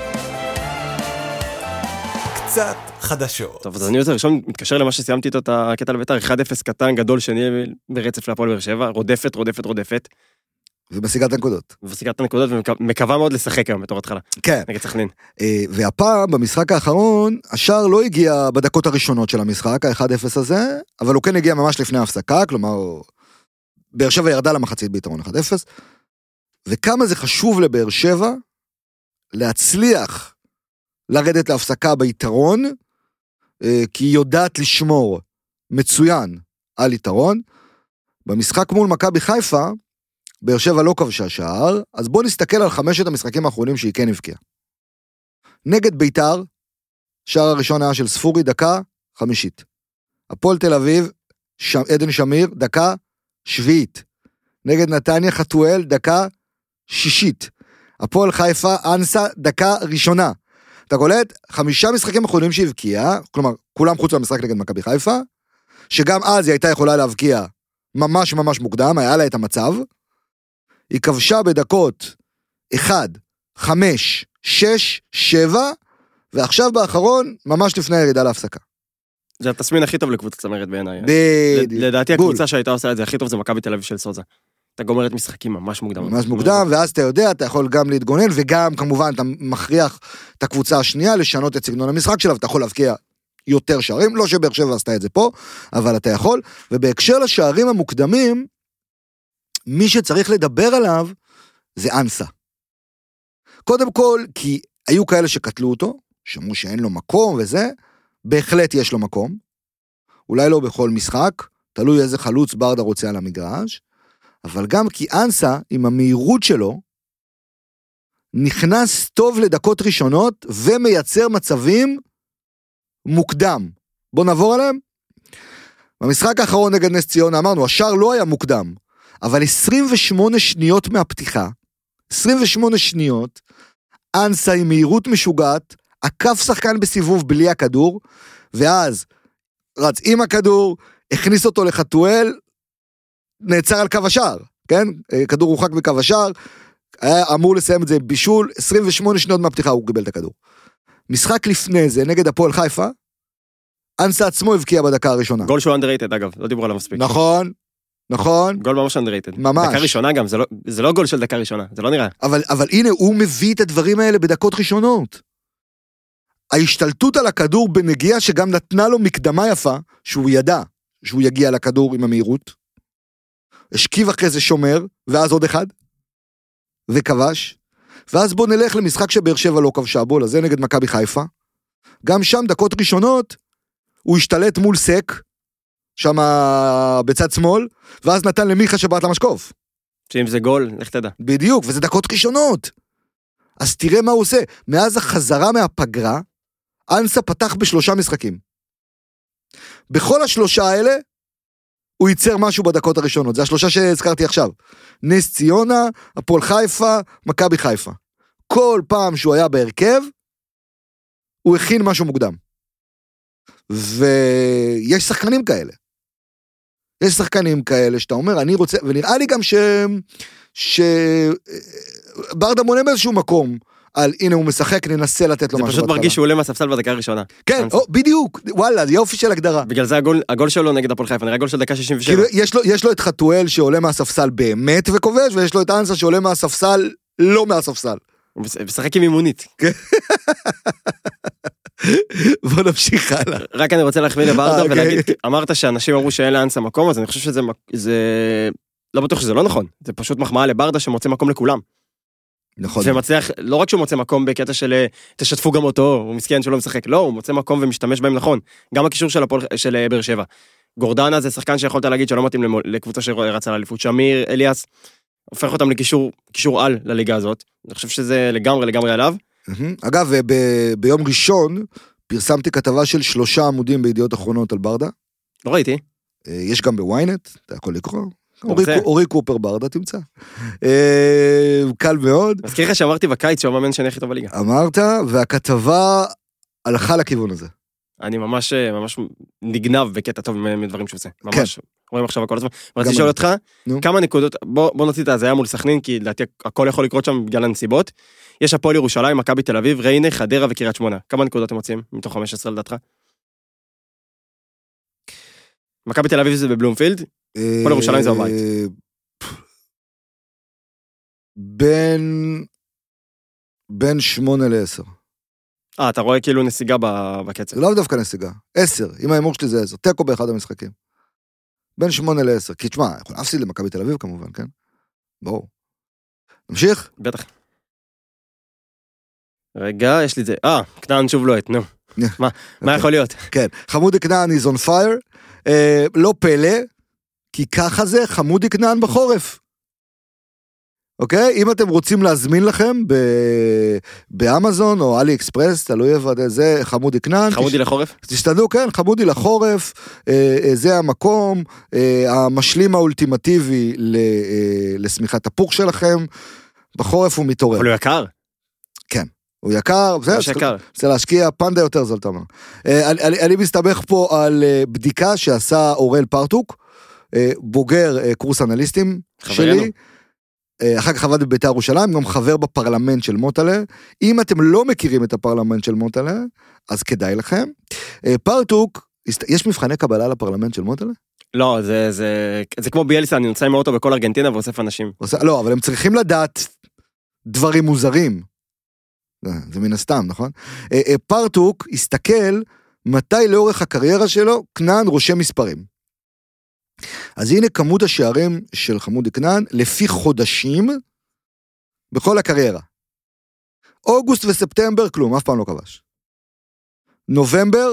קצת חדשות.
טוב, אז אני יותר ראשון מתקשר למה שסיימתי איתו את הקטע לביתר, אחד אפס קטן, גדול, שני ברצף להפועל באר שבע, רודפת, רודפת, רודפת.
ומשיגת הנקודות.
ומשיגת הנקודות, ומקווה מאוד לשחק היום בתור התחלה.
כן.
נגד סכנין.
והפעם, במשחק האחרון, השער לא הגיע בדקות הראשונות של המשחק, ה-אחד אפס הזה, אבל הוא כן הגיע ממש לפני ההפסקה, כלומר, באר שבע ירדה למחצית ביתרון אחד אפס, וכמה זה חשוב לבאר שבע להצליח לרדת להפסקה ביתרון, כי היא יודעת לשמור מצוין על יתרון. במשחק מול מכבי חיפה, באר שבע לא כבשה שער, אז בואו נסתכל על חמשת המשחקים האחרונים שהיא כן הבקיעה. נגד ביתר, שער הראשון היה של ספורי, דקה חמישית. הפועל תל אביב, ש... עדן שמיר, דקה שביעית. נגד נתניה, חתואל, דקה שישית. הפועל חיפה, אנסה, דקה ראשונה. אתה קולט, חמישה משחקים אחרונים שהבקיעה, כלומר, כולם חוץ למשחק נגד מכבי חיפה, שגם אז היא הייתה יכולה להבקיע ממש ממש מוקדם, היה לה את המצב, היא כבשה בדקות אחד, חמש, שש, שבע, ועכשיו באחרון, ממש לפני הירידה להפסקה.
זה התסמין הכי טוב לקבוצה צמרת בעיניי.
בדיוק.
לדעתי הקבוצה שהייתה עושה את זה הכי טוב זה מכבי תל אביב של סוזה. אתה גומרת משחקים ממש מוקדם.
ממש מוקדם, ואז אתה יודע, אתה יכול גם להתגונן, וגם כמובן אתה מכריח את הקבוצה השנייה לשנות את סגנון המשחק שלה, ואתה יכול להבקיע יותר שערים, לא שבאר שבע עשתה את זה פה, אבל אתה יכול, ובהקשר לשערים המוקדמים, מי שצריך לדבר עליו, זה אנסה. קודם כל, כי היו כאלה שקטלו אותו, שאמרו שאין לו מקום וזה, בהחלט יש לו מקום, אולי לא בכל משחק, תלוי איזה חלוץ ברדה רוצה על המגרש, אבל גם כי אנסה, עם המהירות שלו, נכנס טוב לדקות ראשונות, ומייצר מצבים מוקדם. בוא נעבור עליהם. במשחק האחרון נגד נס ציונה, אמרנו, השער לא היה מוקדם, אבל עשרים ושמונה שניות מהפתיחה, עשרים ושמונה שניות, אנסה עם מהירות משוגעת, עקף שחקן בסיבוב בלי הכדור, ואז רץ עם הכדור, הכניס אותו לחתואל, נעצר על קו השער, כן? כדור רוחק בקו השער, היה אמור לסיים את זה בישול, עשרים ושמונה שניות מהפתיחה הוא קיבל את הכדור. משחק לפני זה, נגד הפועל חיפה, אנסה עצמו הבקיע בדקה הראשונה.
גול שהוא underrated אגב, לא דיברו עליו מספיק.
נכון, נכון.
גול ממש underrated.
ממש.
דקה ראשונה גם, זה לא, זה לא גול של דקה ראשונה, זה לא נראה.
אבל, אבל הנה, הוא מביא את הדברים האלה בדקות ראשונות. ההשתלטות על הכדור בנגיעה שגם נתנה לו מקדמה יפה, שהוא ידע שהוא יגיע לכדור עם המהירות, השכיב אחרי זה שומר, ואז עוד אחד, וכבש, ואז בוא נלך למשחק שבאר שבע לא כבשה בו, לזה נגד מכבי חיפה, גם שם דקות ראשונות, הוא השתלט מול סק, שם בצד שמאל, ואז נתן למיכה שבאת למשקוף.
שאם זה גול, איך תדע?
בדיוק, וזה דקות ראשונות. אז תראה מה הוא עושה. מאז החזרה מהפגרה, אנסה פתח בשלושה משחקים. בכל השלושה האלה, הוא ייצר משהו בדקות הראשונות. זה השלושה שהזכרתי עכשיו. נס ציונה, הפועל חיפה, מכבי חיפה. כל פעם שהוא היה בהרכב, הוא הכין משהו מוקדם. ויש שחקנים כאלה. יש שחקנים כאלה שאתה אומר, אני רוצה, ונראה לי גם ש... ש... ברדה מונה באיזשהו מקום, על הנה הוא משחק, ננסה לתת לו משהו.
זה פשוט מרגיש שהוא עולה מהספסל בדקה הראשונה.
כן, או, בדיוק, וואלה, זה יופי של הגדרה.
בגלל זה הגול, הגול שלו נגד הפועל חיפה, נראה הגול של דקה שישים ושבע.
כאילו, יש לו, יש לו את חתואל שעולה מהספסל באמת וכובש, ויש לו את אנסה שעולה מהספסל לא מהספסל.
הוא משחק עם אימונית.
בוא נמשיך הלאה.
רק אני רוצה להחמיא לברדה ולהגיד, אמרת שאנשים אמרו שאין לאנסה מקום, אז אני חושב שזה, זה, לא בטוח שזה לא נכון, זה פשוט מחמאה לברדה שמוצא מקום לכולם.
נכון.
ומצליח, לא רק שהוא מוצא מקום בקטע של תשתפו גם אותו, הוא מסכן שלא משחק, לא, הוא מוצא מקום ומשתמש בהם נכון. גם הקישור של הפועל, של באר שבע. גורדנה זה שחקן שיכולת להגיד שלא מתאים לקבוצה שרצה לאליפות. שמיר, אליאס, הופך אותם לקישור, קישור על לליגה הזאת. אני חושב שזה לגמרי, לגמרי עליו.
אגב, ביום ראשון פרסמתי כתבה של שלושה עמודים בידיעות אחרונות על ברדה.
לא ראיתי.
יש גם בוויינט, אתה יכול לקרוא. אורי קופר ברדה תמצא. קל מאוד.
מזכיר לך שאמרתי בקיץ שהוא המאמן שאני הכי טוב בליגה.
אמרת, והכתבה הלכה לכיוון הזה.
אני ממש ממש נגנב בקטע טוב מדברים שהוא עושה. ממש. רואים עכשיו הכל הזמן. רציתי לשאול אותך, כמה נקודות, בוא נוציא את ההזיה מול סכנין, כי לדעתי הכל יכול לקרות שם בגלל הנסיבות. יש הפועל ירושלים, מכבי תל אביב, ריינה, חדרה וקריית שמונה. כמה נקודות הם מוצאים מתוך חמש עשרה לדעתך? מכבי תל אביב זה בבלומפילד, הפועל ירושלים זה בבית.
בין בין שמונה לעשר.
אה, אתה רואה כאילו נסיגה בקצב.
לא דווקא נסיגה, עשר, אם האמור שלי זה עשר, תיקו באחד המשחקים. בין שמונה לעשר, כי תשמע, יכול להפסיד למכבי תל אביב כמובן, כן? ברור. נמשיך?
בטח. רגע, יש לי את זה. אה, כנען שוב לוהט, נו. מה, מה יכול להיות?
כן, חמודי כנען is on fire, לא פלא, כי ככה זה חמודי כנען בחורף. אוקיי? אם אתם רוצים להזמין לכם באמזון או אלי אקספרס, תלוי איפה זה, חמודי כנען.
חמודי לחורף?
תשתדלו, כן, חמודי לחורף, זה המקום, המשלים האולטימטיבי לסמיכת הפוך שלכם, בחורף הוא מתעורר.
אבל הוא יקר.
כן. הוא יקר, זה להשקיע פנדה יותר זול, תאמר. אני מסתבך פה על בדיקה שעשה אורל פרטוק, בוגר קורס אנליסטים שלי, אחר כך עבד בבית"ר ירושלים, גם חבר בפרלמנט של מוטלה. אם אתם לא מכירים את הפרלמנט של מוטלה, אז כדאי לכם. פרטוק, יש מבחני קבלה לפרלמנט של מוטלה?
לא, זה, זה, זה כמו ביאליסה, אני נוצא עם האוטו בכל ארגנטינה ואוסף אנשים.
לא, אבל הם צריכים לדעת דברים מוזרים. זה מן הסתם, נכון? פרטוק הסתכל מתי לאורך הקריירה שלו כנען רושם מספרים. אז הנה כמות השערים של חמודי כנען לפי חודשים בכל הקריירה. אוגוסט וספטמבר כלום, אף פעם לא כבש. נובמבר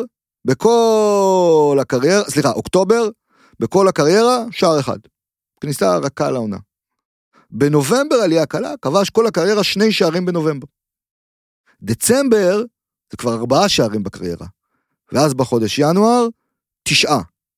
בכל הקריירה, סליחה, אוקטובר בכל הקריירה שער אחד. כניסה רכה לעונה. בנובמבר עלייה קלה, כבש כל הקריירה שני שערים בנובמבר. דצמבר זה כבר ארבעה שערים בקריירה. ואז בחודש ינואר תשעה.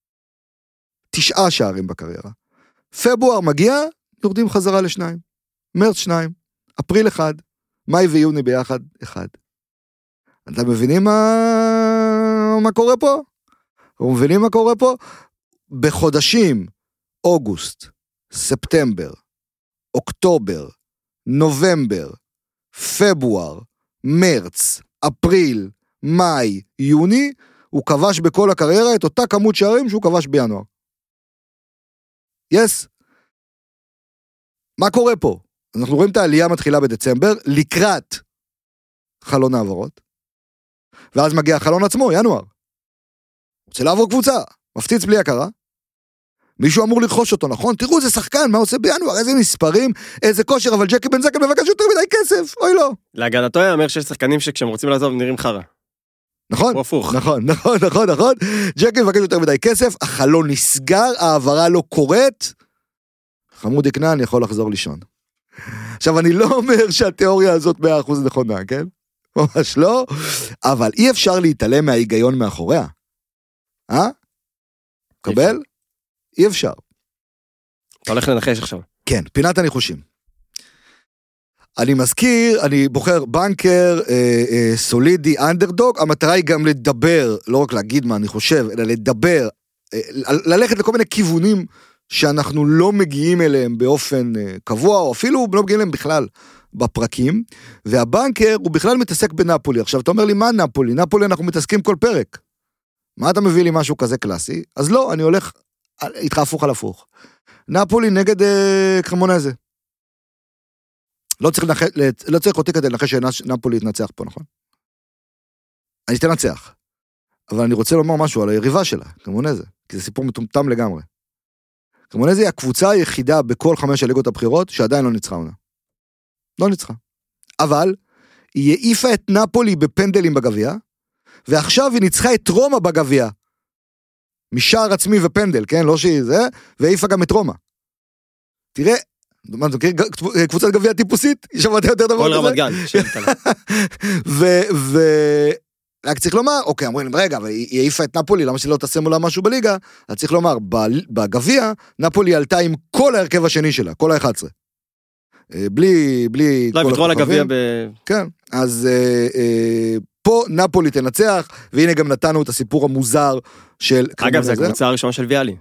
תשעה שערים בקריירה. פברואר מגיע, יורדים חזרה לשניים. מרץ שניים. אפריל אחד. מאי ויוני ביחד אחד. אתם מבינים מה, מה קורה פה? אתם מבינים מה קורה פה? בחודשים, אוגוסט, ספטמבר, אוקטובר, נובמבר, פברואר, מרץ, אפריל, מאי, יוני, הוא כבש בכל הקריירה את אותה כמות שערים שהוא כבש בינואר. יס. מה קורה פה? אנחנו רואים את העלייה מתחילה בדצמבר, לקראת חלון העברות, ואז מגיע החלון עצמו, ינואר. רוצה לעבור קבוצה, מפציץ בלי הכרה, מישהו אמור לרכוש אותו, נכון? תראו איזה שחקן, מה עושה בינואר, איזה מספרים, איזה כושר, אבל ג'קי בן זקן מבקש יותר מדי כסף, אוי לא.
להגנתו יאמר שיש שחקנים שכשהם רוצים לעזוב נראים חרה.
נכון,
הוא הפוך.
נכון, נכון, נכון, נכון. ג'קי מבקש יותר מדי כסף, החלון נסגר, העברה לא קורית, חמודי כנען יכול לחזור לישון. עכשיו, אני לא אומר שהתיאוריה הזאת מאה אחוז נכונה, כן? ממש לא, אבל אי אפשר להתעלם מההיגיון מאחוריה. אה? קבל? אי אפשר.
אתה הולך לנחש עכשיו.
כן, פינת הניחושים. אני מזכיר, אני בוחר בנקר, אה, אה, סולידי, אנדרדוג, המטרה היא גם לדבר, לא רק להגיד מה אני חושב, אלא לדבר ללכת לכל מיני כיוונים שאנחנו לא מגיעים אליהם באופן קבוע, או אפילו לא מגיעים אליהם בכלל בפרקים, והבנקר הוא בכלל מתעסק בנפולי. עכשיו אתה אומר לי, מה נפולי? נפולי אנחנו מתעסקים כל פרק. מה אתה מביא לי משהו כזה קלאסי? אז לא, אני הולך איתך הפוך על הפוך. נפולי נגד אה, קרמונזה. לא צריך, לנח... לא צריך אותי כדי לנחש שנפולי יתנצח פה, נכון? אני תנצח. אבל אני רוצה לומר משהו על היריבה שלה, קרמונזה, כי זה סיפור מטומטם לגמרי. קרמונזה היא הקבוצה היחידה בכל חמש הליגות הבחירות שעדיין לא ניצחה עונה. לא ניצחה. אבל היא העיפה את נפולי בפנדלים בגביע, ועכשיו היא ניצחה את רומא בגביע. משער עצמי ופנדל, כן? לא שהיא זה, והעיפה גם את רומא. תראה, מה, אתה מכיר קבוצת גביע טיפוסית? שמעת יותר דבר
כזה? כל רמת גן.
ו... ו... רק צריך לומר, אוקיי, אמרים, רגע, אבל היא העיפה את נפולי, למה שלא תעשה מולה משהו בליגה? אז צריך לומר, בגביע, נפולי עלתה עם כל ההרכב השני שלה, כל ה-אחת עשרה. בלי, בלי...
לא, ויתרו על הגביע ב...
כן, אז פה נפולי תנצח, והנה גם נתנו את הסיפור המוזר של...
אגב, זה הקבוצה הראשונה של ויאלי.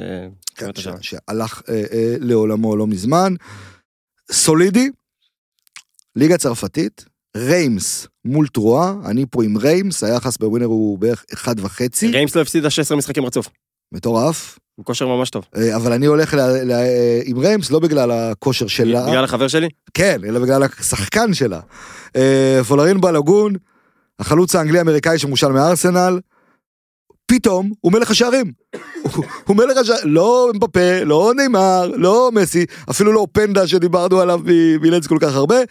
שהלך לעולמו לא מזמן. סולידי, ליגה צרפתית, ריימס מול טרואה, אני פה עם ריימס, היחס בווינר הוא בערך אחד וחצי.
ריימס לא הפסידה שש עשרה משחקים רצוף.
מטורף.
הוא כושר ממש טוב.
אבל אני הולך עם ריימס, לא בגלל הכושר שלה.
בגלל החבר שלי?
כן, אלא בגלל השחקן שלה. פולרין בלגון, החלוץ האנגלי-אמריקאי שמושל מארסנל, פתאום הוא מלך השערים. הוא מלך השערים, לא מבפה, לא ניימר, לא מסי, אפילו לא פנדה שדיברנו עליו מילץ כל כך הרבה.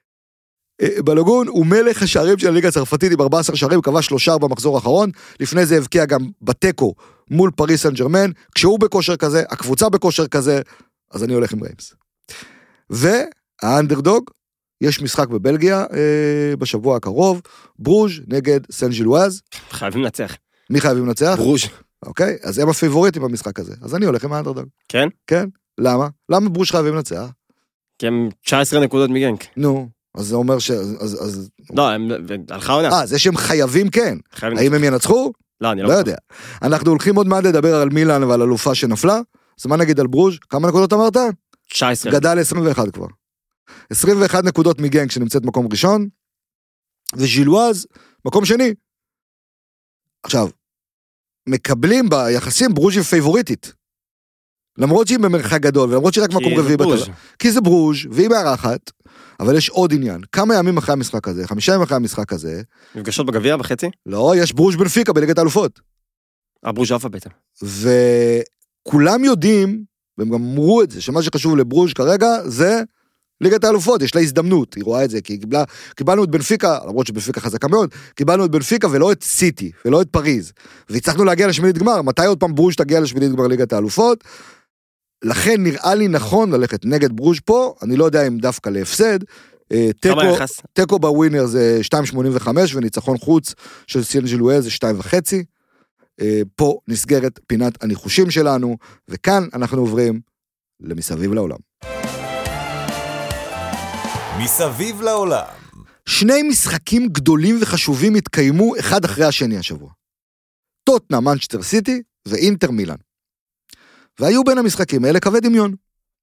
בלגון הוא מלך השערים של הליגה הצרפתית עם ארבעה עשר שערים, קבע שלושה במחזור האחרון, לפני זה הבקיע גם בטקו מול פריס סן ז'רמן, כשהוא בכושר כזה, הקבוצה בכושר כזה, אז אני הולך עם ריימס. והאנדרדוג, יש משחק בבלגיה אה, בשבוע הקרוב, ברוז' נגד סן ז'ילואז.
חייבים לנצח.
מי חייבים לנצח?
ברוז'.
אוקיי, אז הם הפייבוריטים במשחק הזה, אז אני הולך עם האנדרדוג.
כן?
כן, למה? למה ברוז' חייבים לנצח?
כי הם תשע עשרה נקודות מגנק.
נו. אז זה אומר ש... אז, אז...
לא, הם... הלכה עונה.
אה, זה שהם חייבים כן.
חייבים
האם הם ינצחו?
לא, אני לא...
לא יודע. אנחנו הולכים עוד מעט לדבר על מילאן ועל אלופה שנפלה. אז מה נגיד על ברוז'? כמה נקודות אמרת?
תשע עשרה.
גדל עשרים ואחת כבר. עשרים ואחת נקודות מגנק שנמצאת מקום ראשון. וז'ילואז, מקום שני. עכשיו, מקבלים ביחסים ברוז' היא פייבוריטית. למרות שהיא במרחק גדול, ולמרות שהיא רק מקום רביעי בטבלה. כי זה ברוז' והיא מארחת. אבל יש עוד עניין, כמה ימים אחרי המשחק הזה, חמישה ימים אחרי המשחק הזה.
נפגשות בגביע בחצי?
לא, יש ברוז' בנפיקה בליגת האלופות.
הברוז' אפה בעצם.
וכולם יודעים, והם גם אמרו את זה, שמה שחשוב לברוז' כרגע זה ליגת האלופות, יש לה הזדמנות, היא רואה את זה, כי קיבלה, קיבלנו את בנפיקה, למרות שבנפיקה חזקה מאוד, קיבלנו את בנפיקה ולא את סיטי, ולא את פריז, והצלחנו להגיע לשמינית גמר, מתי עוד פעם ברוז' תגיע לשמינית גמר ליגת האלופות? לכן נראה לי נכון ללכת נגד ברוז' פה, אני לא יודע אם דווקא להפסד, טקו בווינר זה שתיים שמונים וחמש, וניצחון חוץ של סן ז'ילואז זה שתיים וחצי, פה נסגרת פינת הניחושים שלנו, וכאן אנחנו עוברים למסביב לעולם.
מסביב לעולם.
שני משחקים גדולים וחשובים התקיימו אחד אחרי השני השבוע. טוטנהאם מנצ'סטר סיטי ואינטר מילאן. והיו בין המשחקים האלה קווי דמיון.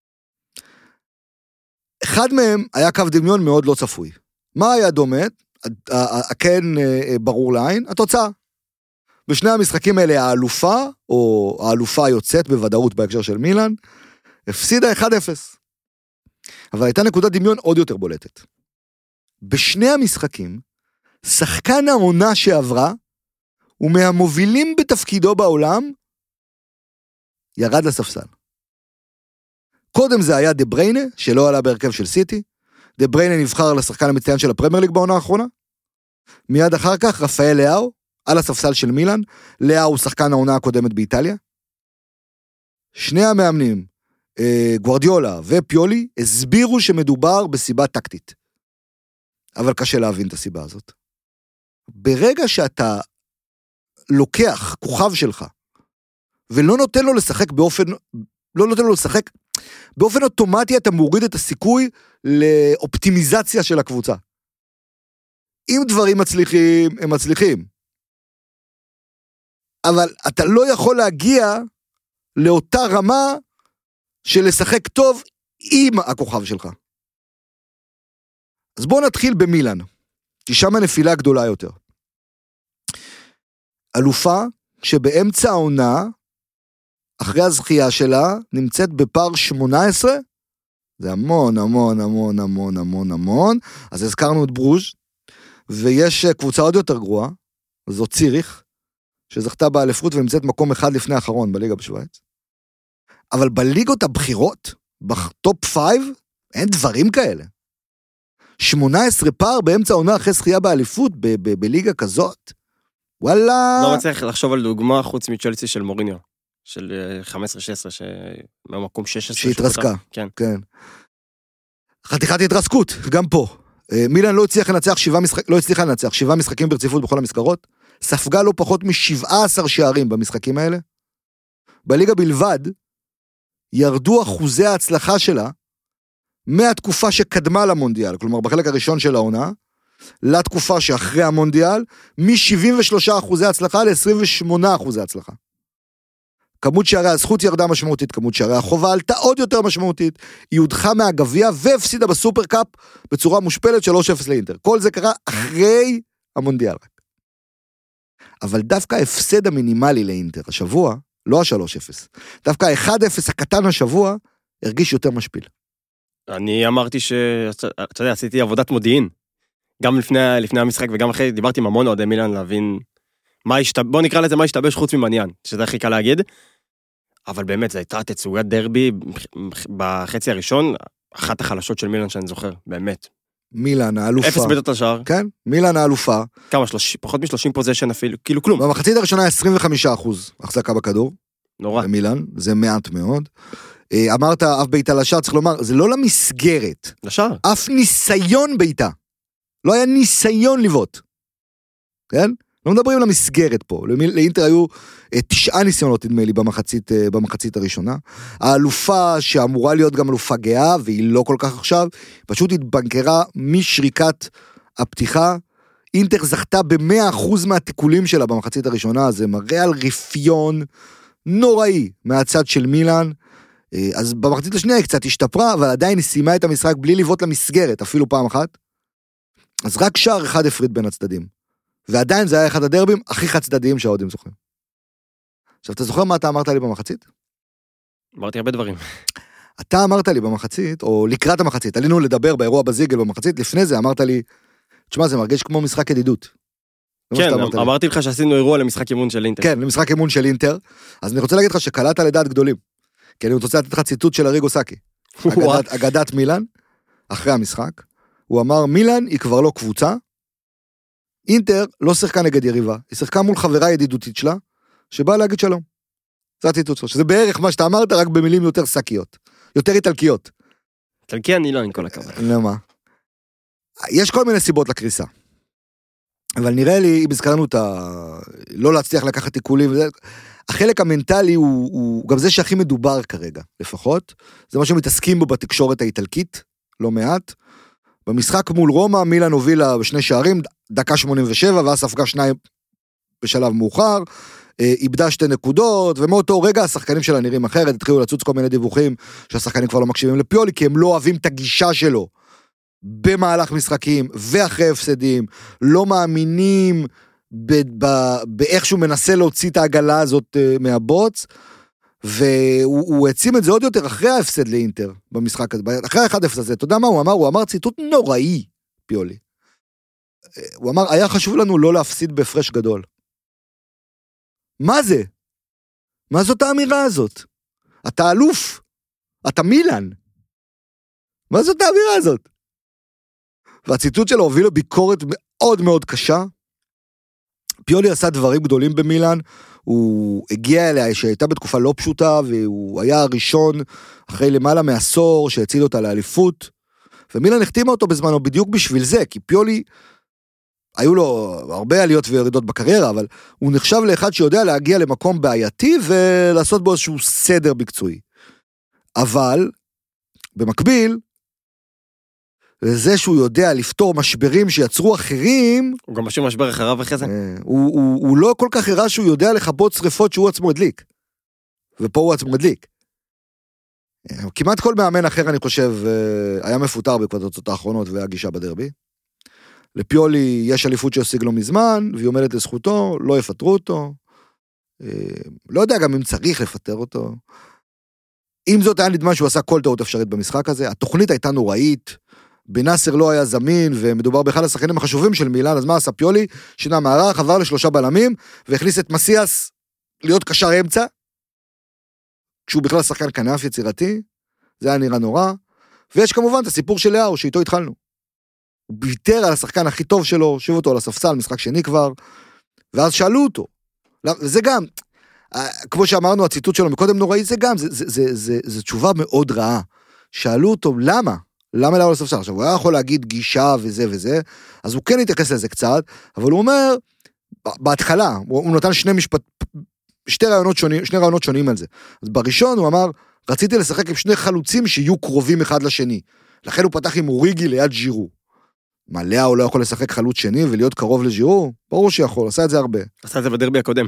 אחד מהם היה קו דמיון מאוד לא צפוי. מה היה דומה? כן ברור לעין, התוצאה. בשני המשחקים האלה האלופה, או האלופה יוצאת בוודאות בהקשר של מילאן, הפסידה אחד אפס. אבל הייתה נקודת דמיון עוד יותר בולטת. בשני המשחקים, שחקן העונה שעברה, ומהמובילים בתפקידו בעולם, ירד לספסל. קודם זה היה דה בריינה, שלא עלה בהרכב של סיטי, דה בריינה נבחר לשחקן המצטיין של הפרמייר ליג בעונה האחרונה, מיד אחר כך רפאל לאו, על הספסל של מילאן, לאו הוא שחקן העונה הקודמת באיטליה, שני המאמנים, גוארדיולה ופיולי, הסבירו שמדובר בסיבה טקטית, אבל קשה להבין את הסיבה הזאת. ברגע שאתה לוקח כוכב שלך, ולא נותן לו לשחק באופן, לא נותן לו לשחק, באופן אוטומטי אתה מוריד את הסיכוי לאופטימיזציה של הקבוצה. אם דברים מצליחים, הם מצליחים. אבל אתה לא יכול להגיע לאותה רמה של לשחק טוב עם הכוכב שלך. אז בואו נתחיל במילאן, כי שם הנפילה גדולה יותר. אלופה שבאמצע העונה, אחרי הזכייה שלה, נמצאת בפער שמונה עשרה, זה המון, המון, המון, המון, המון, המון, אז הזכרנו את ברוז' ויש קבוצה עוד יותר גרועה, זו ציריך, שזכתה באליפות ונמצאת מקום אחד לפני האחרון בליגה בשוויץ. אבל בליגות הבחירות, בטופ פייב, אין דברים כאלה. שמונה עשרה פער באמצע העונה אחרי זכייה באליפות, ב- ב- בליגה כזאת. וואלה.
לא מצליח לחשוב על דוגמה חוץ מצ'לסי של מוריניו, של חמש עשרה שש עשרה, שממקום שש עשרה.
שהתרסקה.
כן.
כן. חתיכת התרסקות, גם פה. מילאן לא הצליחה לנצח שבעה משחקים, לא הצליחה לנצח שבעה משחקים ברציפות בכל המסגרות, ספגה לו פחות מ-שבעה עשר שערים במשחקים האלה. בליגה בלבד, ירדו אחוזי ההצלחה שלה, מהתקופה שקדמה למונדיאל, כלומר בחלק הראשון של העונה, לתקופה שאחרי המונדיאל, מ-שבעים ושלושה אחוזי הצלחה ל-עשרים ושמונה אחוזי הצלחה. כמות שערי הזכות ירדה משמעותית, כמות שערי החובה עלתה עוד יותר משמעותית, היא הודחה מהגביע והפסידה בסופר קאפ בצורה מושפלת שלוש אפס לאינטר. כל זה קרה אחרי המונדיאל רק. אבל דווקא ההפסד המינימלי לאינטר השבוע, לא ה-שלוש אפס, דווקא ה-אחד אפס הקטן השבוע, הרגיש יותר משפיל.
אני אמרתי ש... אתה יודע, עשיתי עבודת מודיעין, גם לפני, לפני המשחק וגם אחרי, דיברתי עם המון אוהדי מילאן להבין מה השתבש, בוא נקרא לזה מה השתבש חוץ ממעניין, שזה הכי קל להגיד, אבל באמת, זו הייתה תצוגת דרבי בחצי הראשון, אחת החלשות של מילאן שאני זוכר, באמת.
מילאן האלופה.
אפס בעיטות לשער.
כן, מילאן האלופה.
כמה, שלוש, פחות מ-שלושים פוזיישן אפילו, כאילו כלום.
במחצית הראשונה עשרים וחמישה אחוז החזקה בכדור.
נורא.
במילאן, זה מעט מאוד. אמרת, אף בעיטה לשער, צריך לומר, זה לא למסגרת.
לשער.
אף ניסיון בעיטה. לא היה ניסיון לבעוט. כן? לא מדברים על המסגרת פה. לאינטר היו תשעה ניסיונות, נדמה לי, במחצית, במחצית הראשונה. האלופה שאמורה להיות גם אלופה גאה, והיא לא כל כך עכשיו, פשוט התבנקרה משריקת הפתיחה. אינטר זכתה ב-מאה אחוז מהתיקולים שלה במחצית הראשונה, זה מראה על רפיון נוראי מהצד של מילאן. אז במחצית השנייה היא קצת השתפרה, אבל עדיין היא סיימה את המשחק בלי לבעוט למסגרת, אפילו פעם אחת. אז רק שער אחד הפריד בין הצדדים. ועדיין זה היה אחד הדרבים הכי חד צדדיים שהאוהדים זוכרים. עכשיו, אתה זוכר מה אתה אמרת לי במחצית?
אמרתי הרבה דברים.
אתה אמרת לי במחצית, או לקראת המחצית, עלינו לדבר באירוע בזיגל במחצית, לפני זה אמרת לי, תשמע, זה מרגיש כמו משחק ידידות.
כן, אמרתי לך שעשינו אירוע למשחק אימון של אינטר.
כן, למשחק אימון של אינטר, אז אני רוצה להגיד לך שקלעת לדעת גדולים, כי אני רוצה לתת לך ציטוט של אריגו סאקי, אגדת, אגדת מילאן, אחרי המשחק, הוא אמר, מילאן היא כבר לא קבוצה, אינטר לא שיחקה נגד יריבה, היא שיחקה מול חברה ידידותית שלה, שבאה להגיד שלום. זה הציטוט שלו, שזה בערך מה שאתה אמרת, רק במילים יותר סאקיות, יותר איטלקיות.
איטלקי אני לא, עם כל הכבוד.
למה? יש כל מיני סיבות לקריסה. אבל נראה לי, אם הזכרנו את ה... לא להצליח לקחת תיקולים, החלק המנטלי הוא, הוא גם זה שהכי מדובר כרגע, לפחות. זה מה שמתעסקים בו בתקשורת האיטלקית, לא מעט. במשחק מול רומא, מילאן הובילה בשני שערים, דקה שמונים ושבע, ואז ספגה שניים בשלב מאוחר, איבדה שתי נקודות, ומאותו רגע השחקנים שלה נראים אחרת, התחילו לצוץ כל מיני דיווחים, שהשחקנים כבר לא מקשיבים לפיולי, כי הם לא אוהבים את הגישה שלו, במהלך משחקים, ואחרי הפסדים, לא מאמינים באיכשהו מנסה להוציא את העגלה הזאת מהבוץ, והוא העצים את זה עוד יותר אחרי ההפסד לאינטר, במשחק הזה, אחרי האחד אפס הזה, אתה יודע מה הוא אמר? הוא אמר ציטוט נוראי, פיולי. הוא אמר, היה חשוב לנו לא להפסיד בהפרש גדול. מה זה? מה זאת האמירה הזאת? אתה אלוף, אתה מילאן. מה זאת האמירה הזאת? והציטוט שלו הוביל לו ביקורת מאוד מאוד קשה. פיולי עשה דברים גדולים במילאן, הוא הגיע אליה שהייתה בתקופה לא פשוטה, והוא היה הראשון אחרי למעלה מעשור שהציל אותה לאליפות, ומילאן החתימה אותו בזמנו בדיוק בשביל זה, כי פיולי, היו לו הרבה עליות וירידות בקריירה, אבל הוא נחשב לאחד שיודע להגיע למקום בעייתי, ולעשות בו איזשהו סדר מקצועי. אבל, במקביל, וזה שהוא יודע לפתור משברים שיצרו אחרים,
הוא גם משאיר משבר אחריו אחרי זה.
הוא, הוא, הוא לא כל כך הראה שהוא יודע לכבות שריפות שהוא עצמו הדליק. ופה הוא עצמו הדליק. כמעט כל מאמן אחר, אני חושב, היה מפוטר בקבוצות האחרונות והגישה בדרבי. לפיולי יש אליפות שהשיג לו מזמן, והיא עומדת לזכותו, לא יפטרו אותו. לא יודע גם אם צריך לפטר אותו. עם זאת היה נדמה שהוא עשה כל טעות אפשרית במשחק הזה. התוכנית הייתה נוראית, בנאסר לא היה זמין, ומדובר באחד השחקנים החשובים של מילאן, אז מה עשה פיולי? שינה מערך, עבר לשלושה בלמים, והכניס את מסיאס להיות קשר אמצע, כשהוא בכלל שחקן כנף יצירתי, זה היה נראה נורא, ויש כמובן את הסיפור של לאו, שאיתו התחלנו. הוא ביטר על השחקן הכי טוב שלו, הושיב אותו על הספסל, משחק שני כבר, ואז שאלו אותו, וזה גם, כמו שאמרנו, הציטוט שלו מקודם נוראי, זה גם, זה, זה, זה, זה, זה תשובה מאוד רעה. שאלו אותו, למה? למה לאו על הספסל? עכשיו, הוא היה יכול להגיד גישה וזה וזה, אז הוא כן התייחס לזה קצת, אבל הוא אומר, בהתחלה, הוא נותן שני משפט, שתי רעיונות שונים, שני רעיונות שונים על זה. אז בראשון הוא אמר, רציתי לשחק עם שני חלוצים שיהיו קרובים אחד לשני. לכן הוא פתח עם אוריגי ליד ג'ירו. מה, לאו הוא לא יכול לשחק חלוץ שני ולהיות קרוב לג'ירו? ברור שיכול, עשה את זה הרבה.
עשה את זה בדרבי הקודם.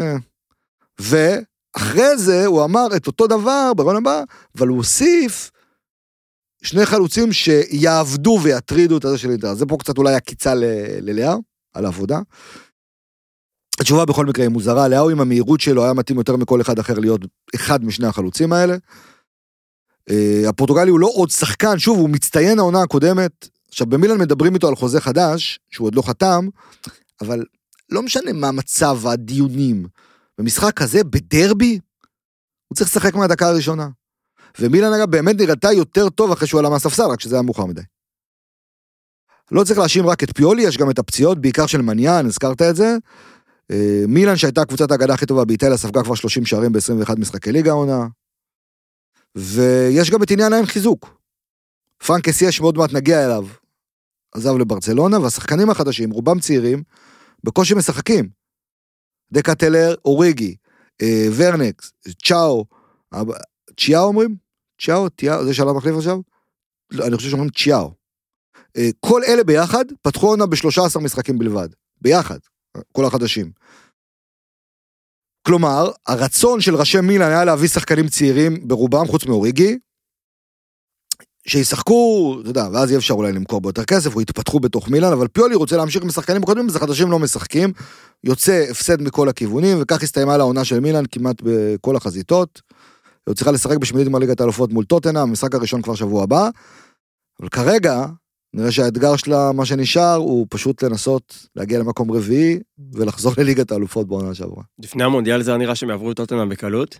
ואחרי זה הוא אמר את אותו דבר ברעיון הבא, אבל הוא הוסיף שני חלוצים שיעבדו ויטרידו את הזה של אינטר. זה פה קצת אולי הקיצה ללאו, על העבודה. התשובה בכל מקרה היא מוזרה, לאו עם המהירות שלו היה מתאים יותר מכל אחד אחר להיות אחד משני החלוצים האלה. הפורטוגלי הוא לא עוד שחקן, שוב, הוא מצטיין העונה הקודמת, עכשיו במילן מדברים איתו על חוזה חדש, שהוא עוד לא חתם, אבל לא משנה מה מצב הדיונים, במשחק הזה, בדרבי, הוא צריך לשחק מהדקה הראשונה. ומילן אגב באמת נראתה יותר טוב אחרי שהוא עלה מהספסל, רק שזה היה מאוחר מדי. לא צריך להאשים רק את פיולי, יש גם את הפציעות, בעיקר של מניאן, הזכרת את זה. מילן שהייתה קבוצת ההגנה הכי טובה באיטליה, ספגה כבר שלושים שערים ב-עשרים ואחד משחקי ליגה העונה. ויש גם את עניין האין חיזוק. פרנק קסיה שמאוד מעט נגיע אליו, עזב לברצלונה, והשחקנים החדשים, רובם צעירים, בקושי משחקים. דקטלר, אוריגי, ורנקס, צ'או, צ'יאו אומרים? צ'יאו, תיאו, זה שאלה מחליף עכשיו? אני חושב שאומרים צ'יאו. כל אלה ביחד, פתחו עונה ב-שלושה עשר משחקים בלבד. ביחד, כל החדשים. כלומר, הרצון של ראשי מילאן היה להביא שחקנים צעירים ברובם, חוץ מאוריגי, שישחקו, אתה יודע, ואז יהיה אפשר אולי למכור ביותר כסף, או יתפתחו בתוך מילאן, אבל פיולי רוצה להמשיך עם שחקנים הקודמים, אז החדשים לא משחקים, יוצא הפסד מכל הכיוונים, וכך הסתיימה לעונה של מילאן כמעט בכל החזיתות, היא צריכה לשחק בשמינית מליגת האלופות מול טוטנהאם, המשחק הראשון כבר שבוע הבא, אבל כרגע, נראה שהאתגר שלה, מה שנשאר, הוא פשוט לנסות להגיע למקום רביעי, ולחזור לליגת האלופות בעונה שעברה.
לפני המונדיאל זה נראה שהם יעברו את טוטנהאם בקלות?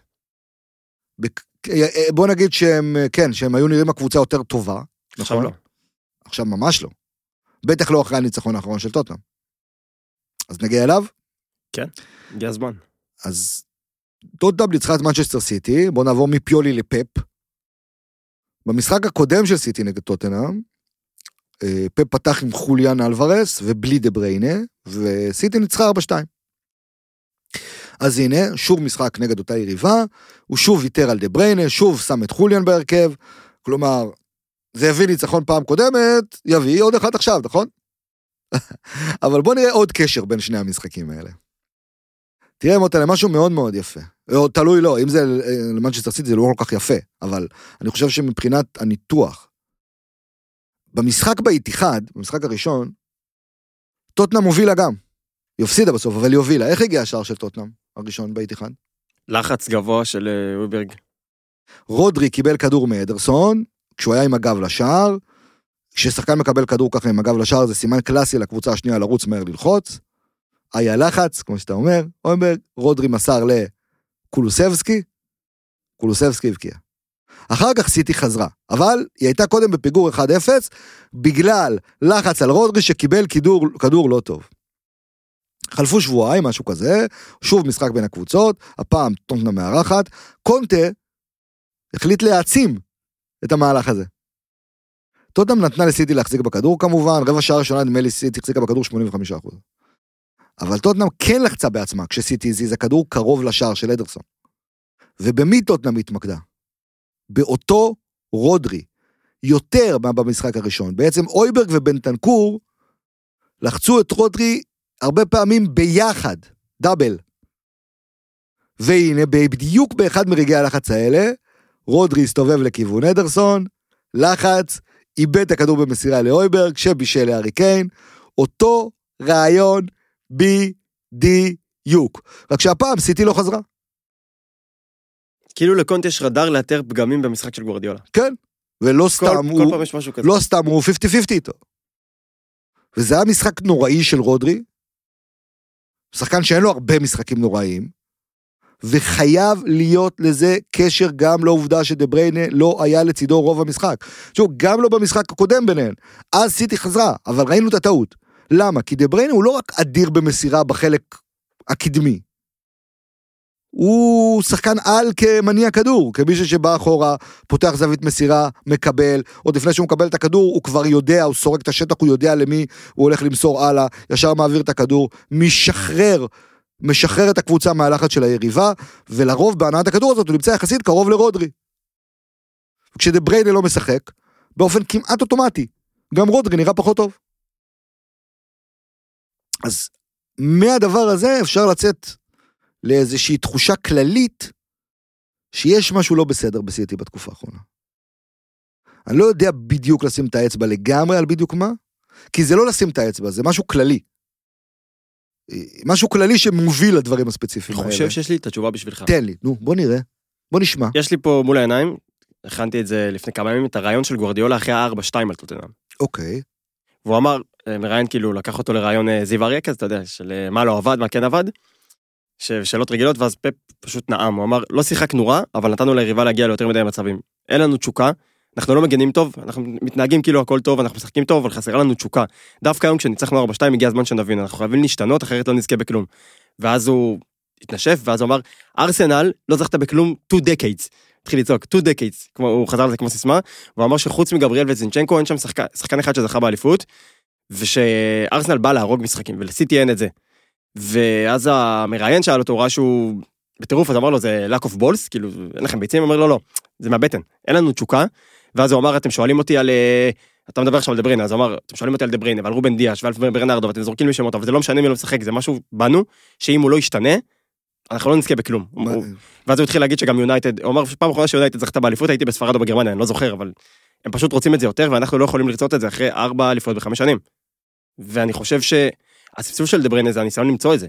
בוא נגיד שהם, כן, שהם היו נראים הקבוצה יותר טובה.
עכשיו לא.
עכשיו ממש לא. בטח לא אחרי הניצחון האחרון של טוטנהאם. אז נגיע אליו?
כן, הגיע הזמן.
אז טוטנהאם ניצחה את מנצ'סטר סיטי, בוא נעבור מפיולי לפפ. במשחק הקודם של סיטי נגד טוטנהאם, פפ פתח עם חוליאן אלוורס ובלי דה בריינה, וסיטי ניצחה ארבע שתיים. אז הנה, שוב משחק נגד אותה יריבה, הוא שוב ויתר על דה בריינה, שוב שם את חוליאן בהרכב, כלומר, זה הביא ניצחון פעם קודמת, יביא עוד אחד עכשיו, נכון? אבל בוא נראה עוד קשר בין שני המשחקים האלה. תראה מוטה, למשהו מאוד מאוד יפה. או, תלוי לא, אם זה למנצ'סטר סיטי זה לא כל כך יפה, אבל אני חושב שמבחינת הניתוח, במשחק באיתיחד, במשחק הראשון, טוטנהאם הובילה גם. היא הפסידה בסוף, אבל היא הובילה. איך הגיע השער של טוטנהאם הראשון באיתיחד?
לחץ גבוה של וויברג.
רודרי קיבל כדור מאדרסון, כשהוא היה עם הגב לשער, כששחקן מקבל כדור ככה עם הגב לשער, זה סימן קלאסי לקבוצה השנייה לרוץ מהר ללחוץ, היה לחץ, כמו שאתה אומר, וויברג, רודרי מסר לקולוסבסקי, קולוסבסקי הבקיע. אחר כך סיטי חזרה, אבל היא הייתה קודם בפיגור אחד אפס, בגלל לחץ על רודרי שקיבל כדור, כדור לא טוב. חלפו שבועיים, משהו כזה, שוב משחק בין הקבוצות, הפעם טוטנהאם מארחת, קונטה החליט להעצים את המהלך הזה. טוטנהאם נתנה לסיטי להחזיק בכדור כמובן, רבע שעה ראשונה נדמה לי סיטי החזיקה בכדור שמונים וחמישה אחוז. אבל טוטנהאם כן לחצה בעצמה, כשסיטי הזיזה כדור קרוב לשער של אדרסון. ובמי טוטנהאם התמקדה? באותו רודרי, יותר מה במשחק הראשון. בעצם אויברג ובנטנקור לחצו את רודרי הרבה פעמים ביחד, דאבל. והנה, בדיוק באחד מרגעי הלחץ האלה, רודרי הסתובב לכיוון אדרסון, לחץ, איבד את הכדור במסירה לאויברג, שבישל להרי קיין, אותו רעיון בדיוק. רק שהפעם סיטי לא חזרה.
כאילו לקונט יש רדאר לאתר פגמים במשחק של גוארדיולה.
כן, ולא סתם
כל,
הוא,
כל פעם יש משהו כזה.
לא סתם הוא חמישים חמישים איתו. וזה היה משחק נוראי של רודרי, שחקן שאין לו הרבה משחקים נוראיים, וחייב להיות לזה קשר גם לעובדה שדבריינה לא היה לצידו רוב המשחק. שוב, גם לא במשחק הקודם ביניהן. אז סיטי חזרה, אבל ראינו את הטעות. למה? כי דבריינה הוא לא רק אדיר במסירה בחלק הקדמי. הוא שחקן על כמניע כדור, כמישהו שבא אחורה, פותח זווית מסירה, מקבל, עוד לפני שהוא מקבל את הכדור, הוא כבר יודע, הוא סורק את השטח, הוא יודע למי הוא הולך למסור הלאה, ישר מעביר את הכדור, משחרר, משחרר את הקבוצה מהלחץ של היריבה, ולרוב בהנעת הכדור הזאת הוא נמצא יחסית קרוב לרודרי. כשדבריינה לא משחק, באופן כמעט אוטומטי, גם רודרי נראה פחות טוב. אז מהדבר הזה אפשר לצאת לאיזושהי תחושה כללית, שיש משהו לא בסדר בסיטי בתקופה האחרונה. אני לא יודע בדיוק לשים את האצבע לגמרי על בדיוק מה, כי זה לא לשים את האצבע, זה משהו כללי. משהו כללי שמוביל לדברים הספציפיים האלה.
אני חושב שיש לי את התשובה בשבילך.
תן לי, נו, בוא נראה, בוא נשמע.
יש לי פה מול העיניים, הכנתי את זה לפני כמה ימים, את הרעיון של גוארדיולה אחרי ה-ארבע שתיים על טוטנהאם.
אוקיי.
והוא אמר, מראיין כאילו, לקח אותו לרעיון זיו אריה, כזה, אתה יודע, של מה לא עבד, מה כן עבד, שאלות רגילות, ואז פפ פשוט נעם. הוא אמר, לא שיחקנו רע, אבל נתנו ליריבה להגיע ליותר מדי מצבים. אין לנו תשוקה, אנחנו לא מגנים טוב, אנחנו מתנהגים כאילו הכל טוב, אנחנו משחקים טוב, אבל חסרה לנו תשוקה. דווקא היום כשניצחנו ארבע שתיים, הגיע הזמן שנבין, אנחנו חייבים להשתנות, אחרת לא נזכה בכלום. ואז הוא התנשף, ואז הוא אמר, ארסנל לא זכתה בכלום two decades. התחיל לצעוק, two decades, כמו, הוא חזר לזה כמו סיסמה, והוא אמר שחוץ מגבריאל וזינצ'נקו, אין שם שחקן, שחקן אחד שזכה באליפות, ושארסנל בא להרוג משחקים, ולסיטי אין את זה. ואז המראיין שאל אותו, הוא ראה שהוא בטירוף, אז אמר לו, זה lack of balls, כאילו, אין לכם ביצים? הוא אומר לו, לא, זה מהבטן, אין לנו תשוקה, ואז הוא אמר, אתם שואלים אותי על, אתה מדבר עכשיו על דבריינה, אז הוא אמר, אתם שואלים אותי על דבריינה, ועל רובן דיאש, ועל ברנרדו, ואתם זורקים משמות, אבל זה לא משנה מי לא משחק, זה משהו בנו, שאם הוא לא ישתנה, אנחנו לא נזכה בכלום. ואז הוא התחיל להגיד שגם יונייטד, הוא אמר, פעם אחרונה שיונייטד זכתה באליפות, הייתי בספרד או בגרמניה, אני לא זוכר, אבל הם פשוט רוצים את זה יותר, ואנחנו לא יכולים לרצות את זה אחרי ארבע אליפויות בחמש שנים. ואני חושב שהספסוף של דבריינה זה הניסיון למצוא את זה.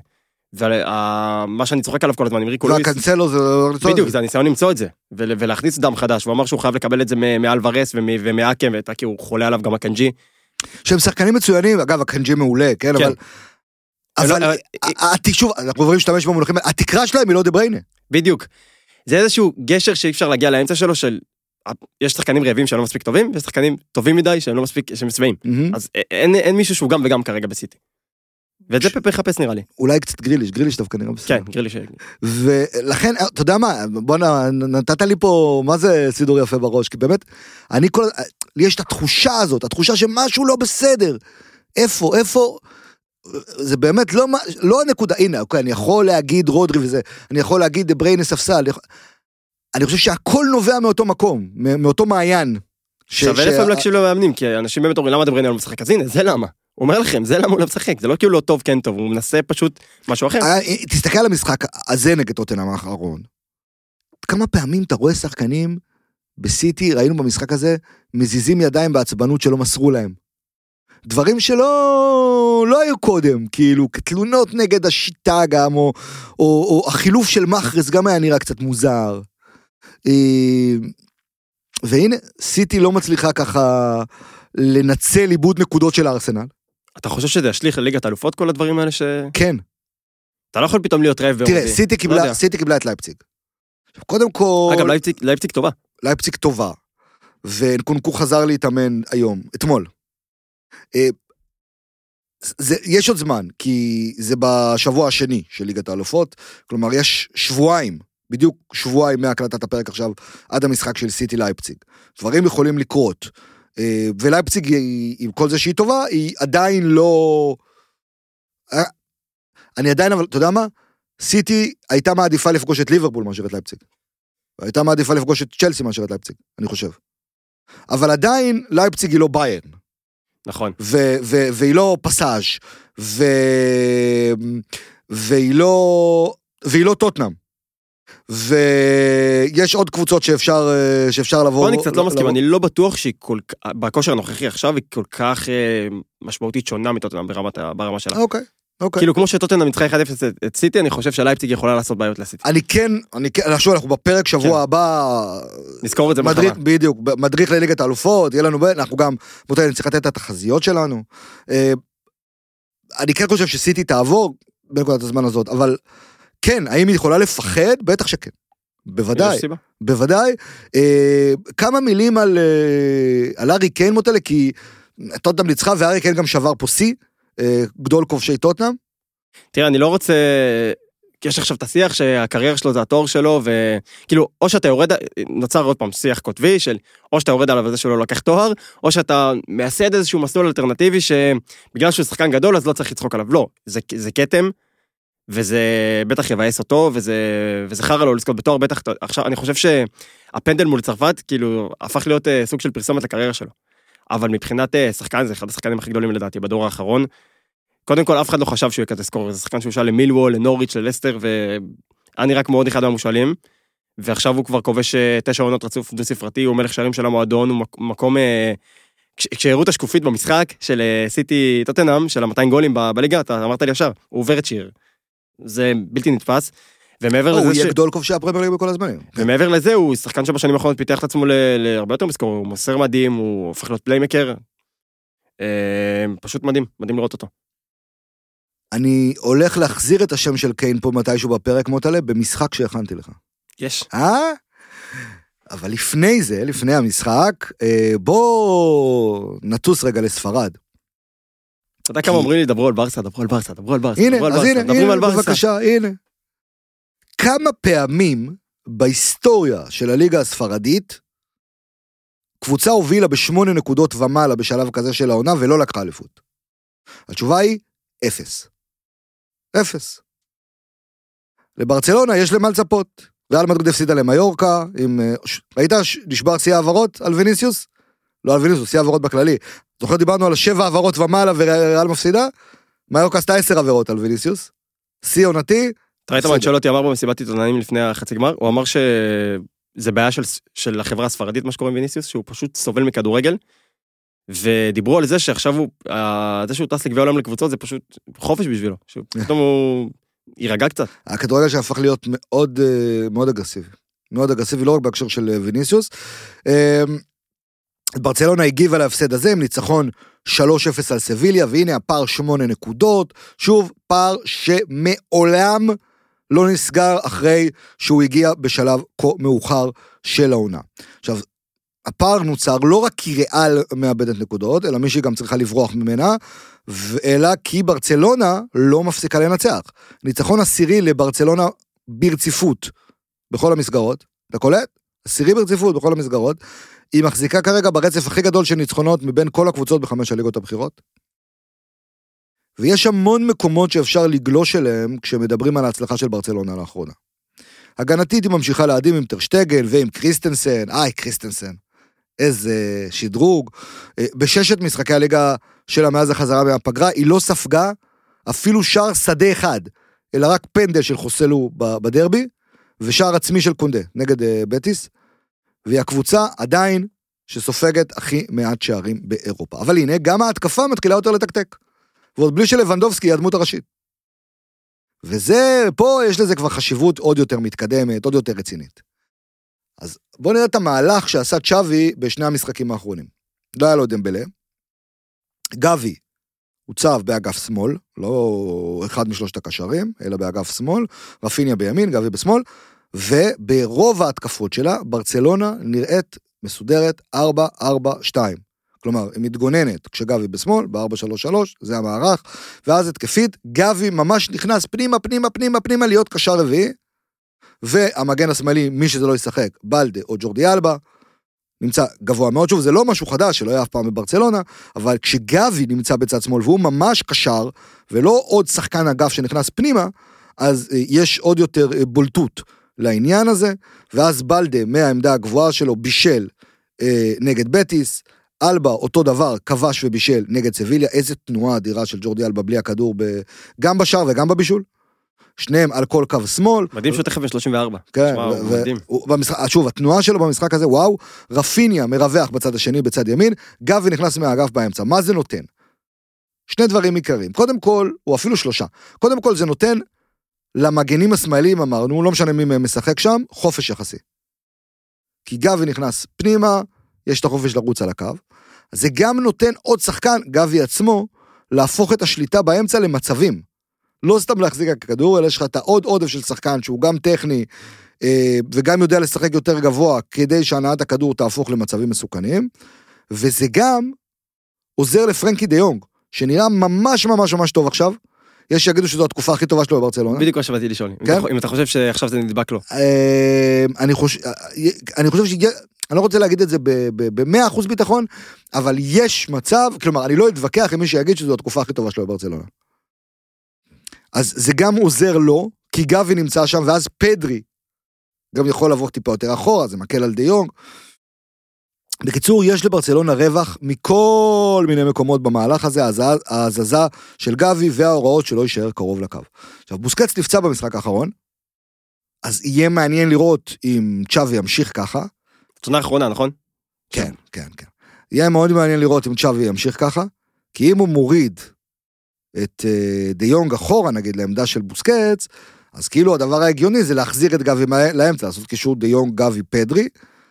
ומה שאני צוחק עליו כל הזמן, אמרי קולויס...
והקנצלו זה לא למצוא את זה.
בדיוק, זה הניסיון למצוא את זה, ולהכניס דם חדש, הוא אמר שהוא חייב לקבל את זה מאלוורס ומהאקם, כי הוא חולה עליו גם הקנג'י.
שהם שחקנים מצוינים, אגב, הקנג'י מעולה, כן, אבל... אבל, שוב, אנחנו עוברים להשתמש במונחים, התקרה שלהם היא לא דבריינה.
בדיוק. זה איזשהו גשר שאי אפשר להגיע לאמצע שלו, של... יש שחקנים רעבים שהם לא מספיק טובים, ויש שחקנים טובים מדי שהם לא מספיק, שהם שבעים. אז אין מישהו שהוא גם וגם כרגע בסיטי. ואת זה פפי חפש נראה לי.
אולי קצת גריליש, גריליש דווקא נראה בסדר.
כן, גריליש.
ולכן, אתה יודע מה, בוא נתת לי פה, מה זה סידור יפה בראש, כי באמת, אני כל, לי יש את התחושה הזאת, התחושה שמשהו לא בסדר. איפה, איפה, זה באמת לא, לא הנקודה, הנה, אוקיי, אני יכול להגיד רודרי וזה, אני יכול להגיד דבריינה ספסל, אני חושב שהכל נובע מאותו מקום, מאותו מעיין.
שווה לפעמים להקשיב למאמנים, כי אנשים באמת אומרים, למה דבריינה לא משחק? אז הנה, זה למה. הוא אומר לכם, זה למה הוא לא משחק, זה לא כאילו לא טוב, כן טוב, הוא מנסה פשוט משהו אחר.
תסתכל על המשחק הזה נגד טוטנהאם האחרון. כמה פעמים אתה רואה שחקנים בסיטי, ראינו במשחק הזה, מזיזים ידיים בעצבנות שלא מסרו להם. דברים שלא לא היו קודם, כאילו, כתלונות נגד השיטה גם, או, או, או החילוף של מחרס גם היה נראה קצת מוזר. והנה, סיטי לא מצליחה ככה לנצל איבוד נקודות של הארסנל.
אתה חושב שזה ישליך לליגת האלופות כל הדברים האלה ש...
כן.
אתה לא יכול פתאום להיות רעב ברוזי.
תראה, סיטי קיבלה, סיטי קיבלה את לייפציג. קודם כל...
אגב, לייפציג, לייפציג טובה.
לייפציג טובה. ונקונקו חזר להתאמן היום, אתמול. זה, יש עוד זמן, כי זה בשבוע השני של ליגת האלופות, כלומר יש שבועיים, בדיוק שבועיים מהקלטת הפרק עכשיו, עד המשחק של סיטי לייפציג. דברים יכולים לקרות. ולייפציג, עם כל זה שהיא טובה, היא עדיין לא... אני עדיין, אבל אתה יודע מה? סיטי הייתה מעדיפה לפגוש את ליברפול מאשר את לייפציג. הייתה מעדיפה לפגוש את צ'לסי מאשר את לייפציג, אני חושב. אבל עדיין לייפציג היא לא ביירן.
נכון.
ו- ו- והיא לא פסאז' ו- והיא לא, והיא לא טוטנאם. ויש עוד קבוצות שאפשר, שאפשר לבוא...
פה אני קצת לא מסכים, אני לא בטוח שהיא כל כך, בכושר הנוכחי עכשיו היא כל כך משמעותית שונה מטוטנאם ברמה שלה.
אוקיי. אוקיי.
כאילו כמו שטוטנאם ניצחה אחד אפס את סיטי, אני חושב שלייפציג יכולה לעשות בעיות לסיטי.
אני כן, אני כן, אני חושב, אנחנו בפרק שבוע הבא...
נזכור את זה מחר.
בדיוק, מדריך לליגת האלופות, יהיה לנו, אנחנו גם, בוטה, נצטרך לתת את התחזיות שלנו. אני כן חושב שסיטי תעבור בנקודת הזמן הזאת, אבל כן, האם היא יכולה לפחד? בטח שכן. בוודאי, בוודאי. כמה מילים על ארי קיין מוטלה, כי טוטנאם ניצחה, וארי קיין גם שבר פה סי, גדול כובשי טוטנאם. תראה,
אני לא רוצה, כי יש עכשיו את השיח שהקריירה שלו זה התואר שלו, וכאילו, או שאתה יורד, נוצר עוד פעם שיח כותבי, של או שאתה יורד עליו זה שלו לקח תואר, או שאתה מייסד איזשהו מסלול אלטרנטיבי, שבגלל שהוא שחקן גדול, אז לא צריך לצחוק עליו. לא, זה, זה קטם, וזה בטח יבאס אותו, וזה, וזה חרא לו לזכות בתואר, בטח, עכשיו, אני חושב שהפנדל מול צרפת, כאילו, הפך להיות סוג של פרסומת לקריירה שלו. אבל מבחינת שחקן, זה אחד השחקנים הכי גדולים לדעתי בדור האחרון. קודם כל, אף אחד לא חשב שהוא יקטע סקור, זה שחקן שהוא שאל למילוול, לנוריץ', ללסטר, ואני רק מאוד אחד מהמושאלים, ועכשיו הוא כבר כובש תשע עונות רצוף דו ספרתי, הוא מלך שערים של המועדון, הוא מקום, כשהראו את השקופית במשחק של סיטי טוטנהאם, של ה-מאתיים גולים בליגה, אתה אמרת לי ישר, הוא עובר את שיר. זה בלתי נתפס. ומעבר לזה
הוא יהיה גדול כובשי הפרמייר ליג בכל הזמנים.
ומעבר לזה, הוא שחקן שבשנים האחרונות פיתח את עצמו להרבה יותר מסקור, הוא מוסר מדהים, הוא הופך להיות פליימקר, פשוט מדהים, מדהים לראות אותו.
אני הולך להחזיר את השם של קיין פה מתישהו בפרק מוטלה, במשחק שהכנתי לך.
יש.
אה? אבל לפני זה, לפני המשחק, בוא נטוס רגע לספרד.
אתה יודע כמה אומרים לי, דברו על ברסה, דברו על ברסה, דברו על ברסה.
הנה, אז הנה, הנה, בבקשה, הנה. כמה פעמים בהיסטוריה של הליגה הספרדית, קבוצה הובילה בשמונה נקודות ומעלה בשלב כזה של העונה, ולא לקחה אליפות? התשובה היא, אפס. אפס. לברצלונה יש למה לצפות. ריאל מדריד הפסידה למיורקה, עם... ראית נשבר שיא העברות על ויניסיוס? לא על ויניסיוס, שיא העברות בכללי. זוכר דיברנו על שבע העברות ומעלה וריאל מפסידה? מיורקה עשתה עשר עבירות על ויניסיוס. שיא עונתי.
אתה ראית מה אנצ'לוטי אמר במסיבת עיתונאים לפני החצי גמר? הוא אמר שזה בעיה של, של החברה הספרדית, מה שקוראים ויניסיוס, שהוא פשוט סובל מכדורגל, ודיברו על זה שעכשיו הוא, זה שהוא טס לגביע העולם לקבוצות, זה פשוט חופש בשבילו, שפתאום הוא יירגע קצת.
הכדורגל שהפך להיות מאוד, מאוד אגרסיבי, מאוד אגרסיבי, לא רק בהקשר של ויניסיוס. ברצלונה הגיבה להפסד הזה, עם ניצחון שלוש אפס על סביליה, והנה הפער שמונה נקודות, שוב, פער שמעולם לא נסגר אחרי שהוא הגיע בשלב כה מאוחר של העונה. עכשיו, הפער נוצר לא רק כי ריאל מאבדת נקודות, אלא מישהי גם צריכה לברוח ממנה, אלא כי ברצלונה לא מפסיקה לנצח. ניצחון עשירי לברצלונה ברציפות בכל המסגרות, אתה קולט? עשירי ברציפות בכל המסגרות, היא מחזיקה כרגע ברצף הכי גדול של ניצחונות מבין כל הקבוצות בחמש הליגות הבחירות. ויש המון מקומות שאפשר לגלוש אליהם כשמדברים על ההצלחה של ברצלונה לאחרונה. הגנתית היא ממשיכה להדהים עם טרשטגן ועם קריסטנסן, איי קריסטנסן, איזה שדרוג. בששת משחקי הליגה שלה מאז החזרה מהפגרה, היא לא ספגה אפילו שער שדה אחד, אלא רק פנדל של חוסלו בדרבי, ושער עצמי של קונדה נגד בטיס, והיא הקבוצה עדיין שסופגת הכי מעט שערים באירופה. אבל הנה, גם ההתקפה מתחילה יותר לתקתק. ועוד בלי שלבנדובסקי היא הדמות הראשית. וזה, פה יש לזה כבר חשיבות עוד יותר מתקדמת, עוד יותר רצינית. אז בואו נראה את המהלך שעשה צ'אבי בשני המשחקים האחרונים. לא היה לו דמבלה. גבי הוצב באגף שמאל, לא אחד משלושת הקשרים, אלא באגף שמאל, רפיניה בימין, גבי בשמאל, וברוב ההתקפות שלה, ברצלונה נראית מסודרת ארבע ארבע שתיים. כלומר, היא מתגוננת כשגבי בשמאל, ב-ארבע שלוש שלוש, זה המערך, ואז התקפית, גבי ממש נכנס פנימה, פנימה, פנימה, פנימה, להיות קשר רביעי, והמגן השמאלי, מי שזה לא ישחק, בלדה או ג'ורדי אלבה, נמצא גבוה מאוד. שוב, זה לא משהו חדש, שלא היה אף פעם בברצלונה, אבל כשגבי נמצא בצד שמאל, והוא ממש קשר, ולא עוד שחקן אגף שנכנס פנימה, אז יש עוד יותר בולטות לעניין הזה, ואז בלדה, מהעמדה הגבוהה שלו, בישל אה, נגד בטיס, אלבה אותו דבר, כבש ובישל נגד סביליה, איזה תנועה אדירה של ג'ורדי אלבה בלי הכדור, ב... גם בשער וגם בבישול, שניהם על כל קו שמאל.
מדהים שהוא תכף ב-שלושים וארבע.
כן,
וואו,
ו...
מדהים.
במשחק, שוב, התנועה שלו במשחק הזה, וואו, רפיניה מרווח בצד השני, בצד ימין, גבי נכנס מהאגף באמצע, מה זה נותן? שני דברים עיקריים, קודם כל, או אפילו שלושה, קודם כל זה נותן למגנים השמאליים, אמרנו, לא משנה מי משחק שם, חופש יחסי. כי גבי נכנס פנימה, יש את החופש לרוץ על הקו, זה גם נותן עוד שחקן, גבי עצמו, להפוך את השליטה באמצע למצבים. לא סתם להחזיק הכדור, אלא יש לך את העוד עודף של שחקן, שהוא גם טכני, וגם יודע לשחק יותר גבוה, כדי שהנעת הכדור תהפוך למצבים מסוכנים, וזה גם עוזר לפרנקי דה יונג, שנראה ממש ממש ממש טוב עכשיו, יש שיגידו שזו התקופה הכי טובה שלו בברצלונה.
בדיוק מה שבאתי לשאול, אם אתה חושב שעכשיו זה נדבק לו.
אני חושב, אני חושב ש... אני לא רוצה להגיד את זה ב-מאה אחוז ביטחון, אבל יש מצב, כלומר, אני לא אתווכח עם מי שיגיד שזו התקופה הכי טובה שלו בברצלונה. אז זה גם עוזר לו, כי גבי נמצא שם, ואז פדרי גם יכול לבוא טיפה יותר אחורה, זה מקל על דה יונג. בקיצור, יש לברצלונה רווח מכל מיני מקומות במהלך הזה, ההזזה של גבי וההוראות שלא יישאר קרוב לקו. עכשיו, בוסקץ נפצע במשחק האחרון, אז יהיה מעניין לראות אם צ'אבי ימשיך ככה.
תונה האחרונה, נכון?
כן, כן, כן. יהיה מאוד מעניין לראות אם צ'אבי ימשיך ככה, כי אם הוא מוריד את דה יונג אחורה, נגיד, לעמדה של בוסקץ, אז כאילו הדבר ההגיוני זה להחזיר את גבי לאמצע, לעשות קישור דה יונג, גבי, פדרי,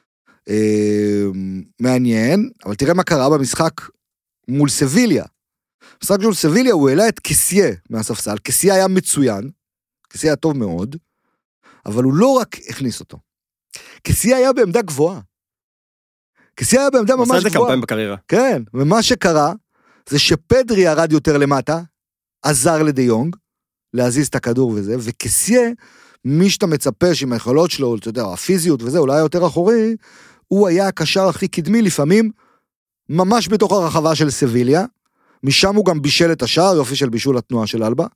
מעניין, אבל תראה מה קרה במשחק מול סביליה. במשחק מול סביליה הוא העלה את קסיה מהספסל, קסיה היה מצוין, קסיה היה טוב מאוד, אבל הוא לא רק הכניס אותו. קסיה היה בעמדה גבוהה. קסיה היה בעמדה ממש גבוהה. עשה את זה כמה פעמים
בקריירה.
כן, ומה שקרה, זה שפדרי ירד יותר למטה, עזר לדה יונג, להזיז את הכדור וזה, וקסיה, מי שאתה מצפה שעם היכולות שלו, אתה יודע, הפיזיות וזה, אולי יותר אחורי, הוא היה הקשר הכי קדמי, לפעמים, ממש בתוך הרחבה של סביליה, משם הוא גם בישל את השער, יופי של בישול התנועה של אלבה,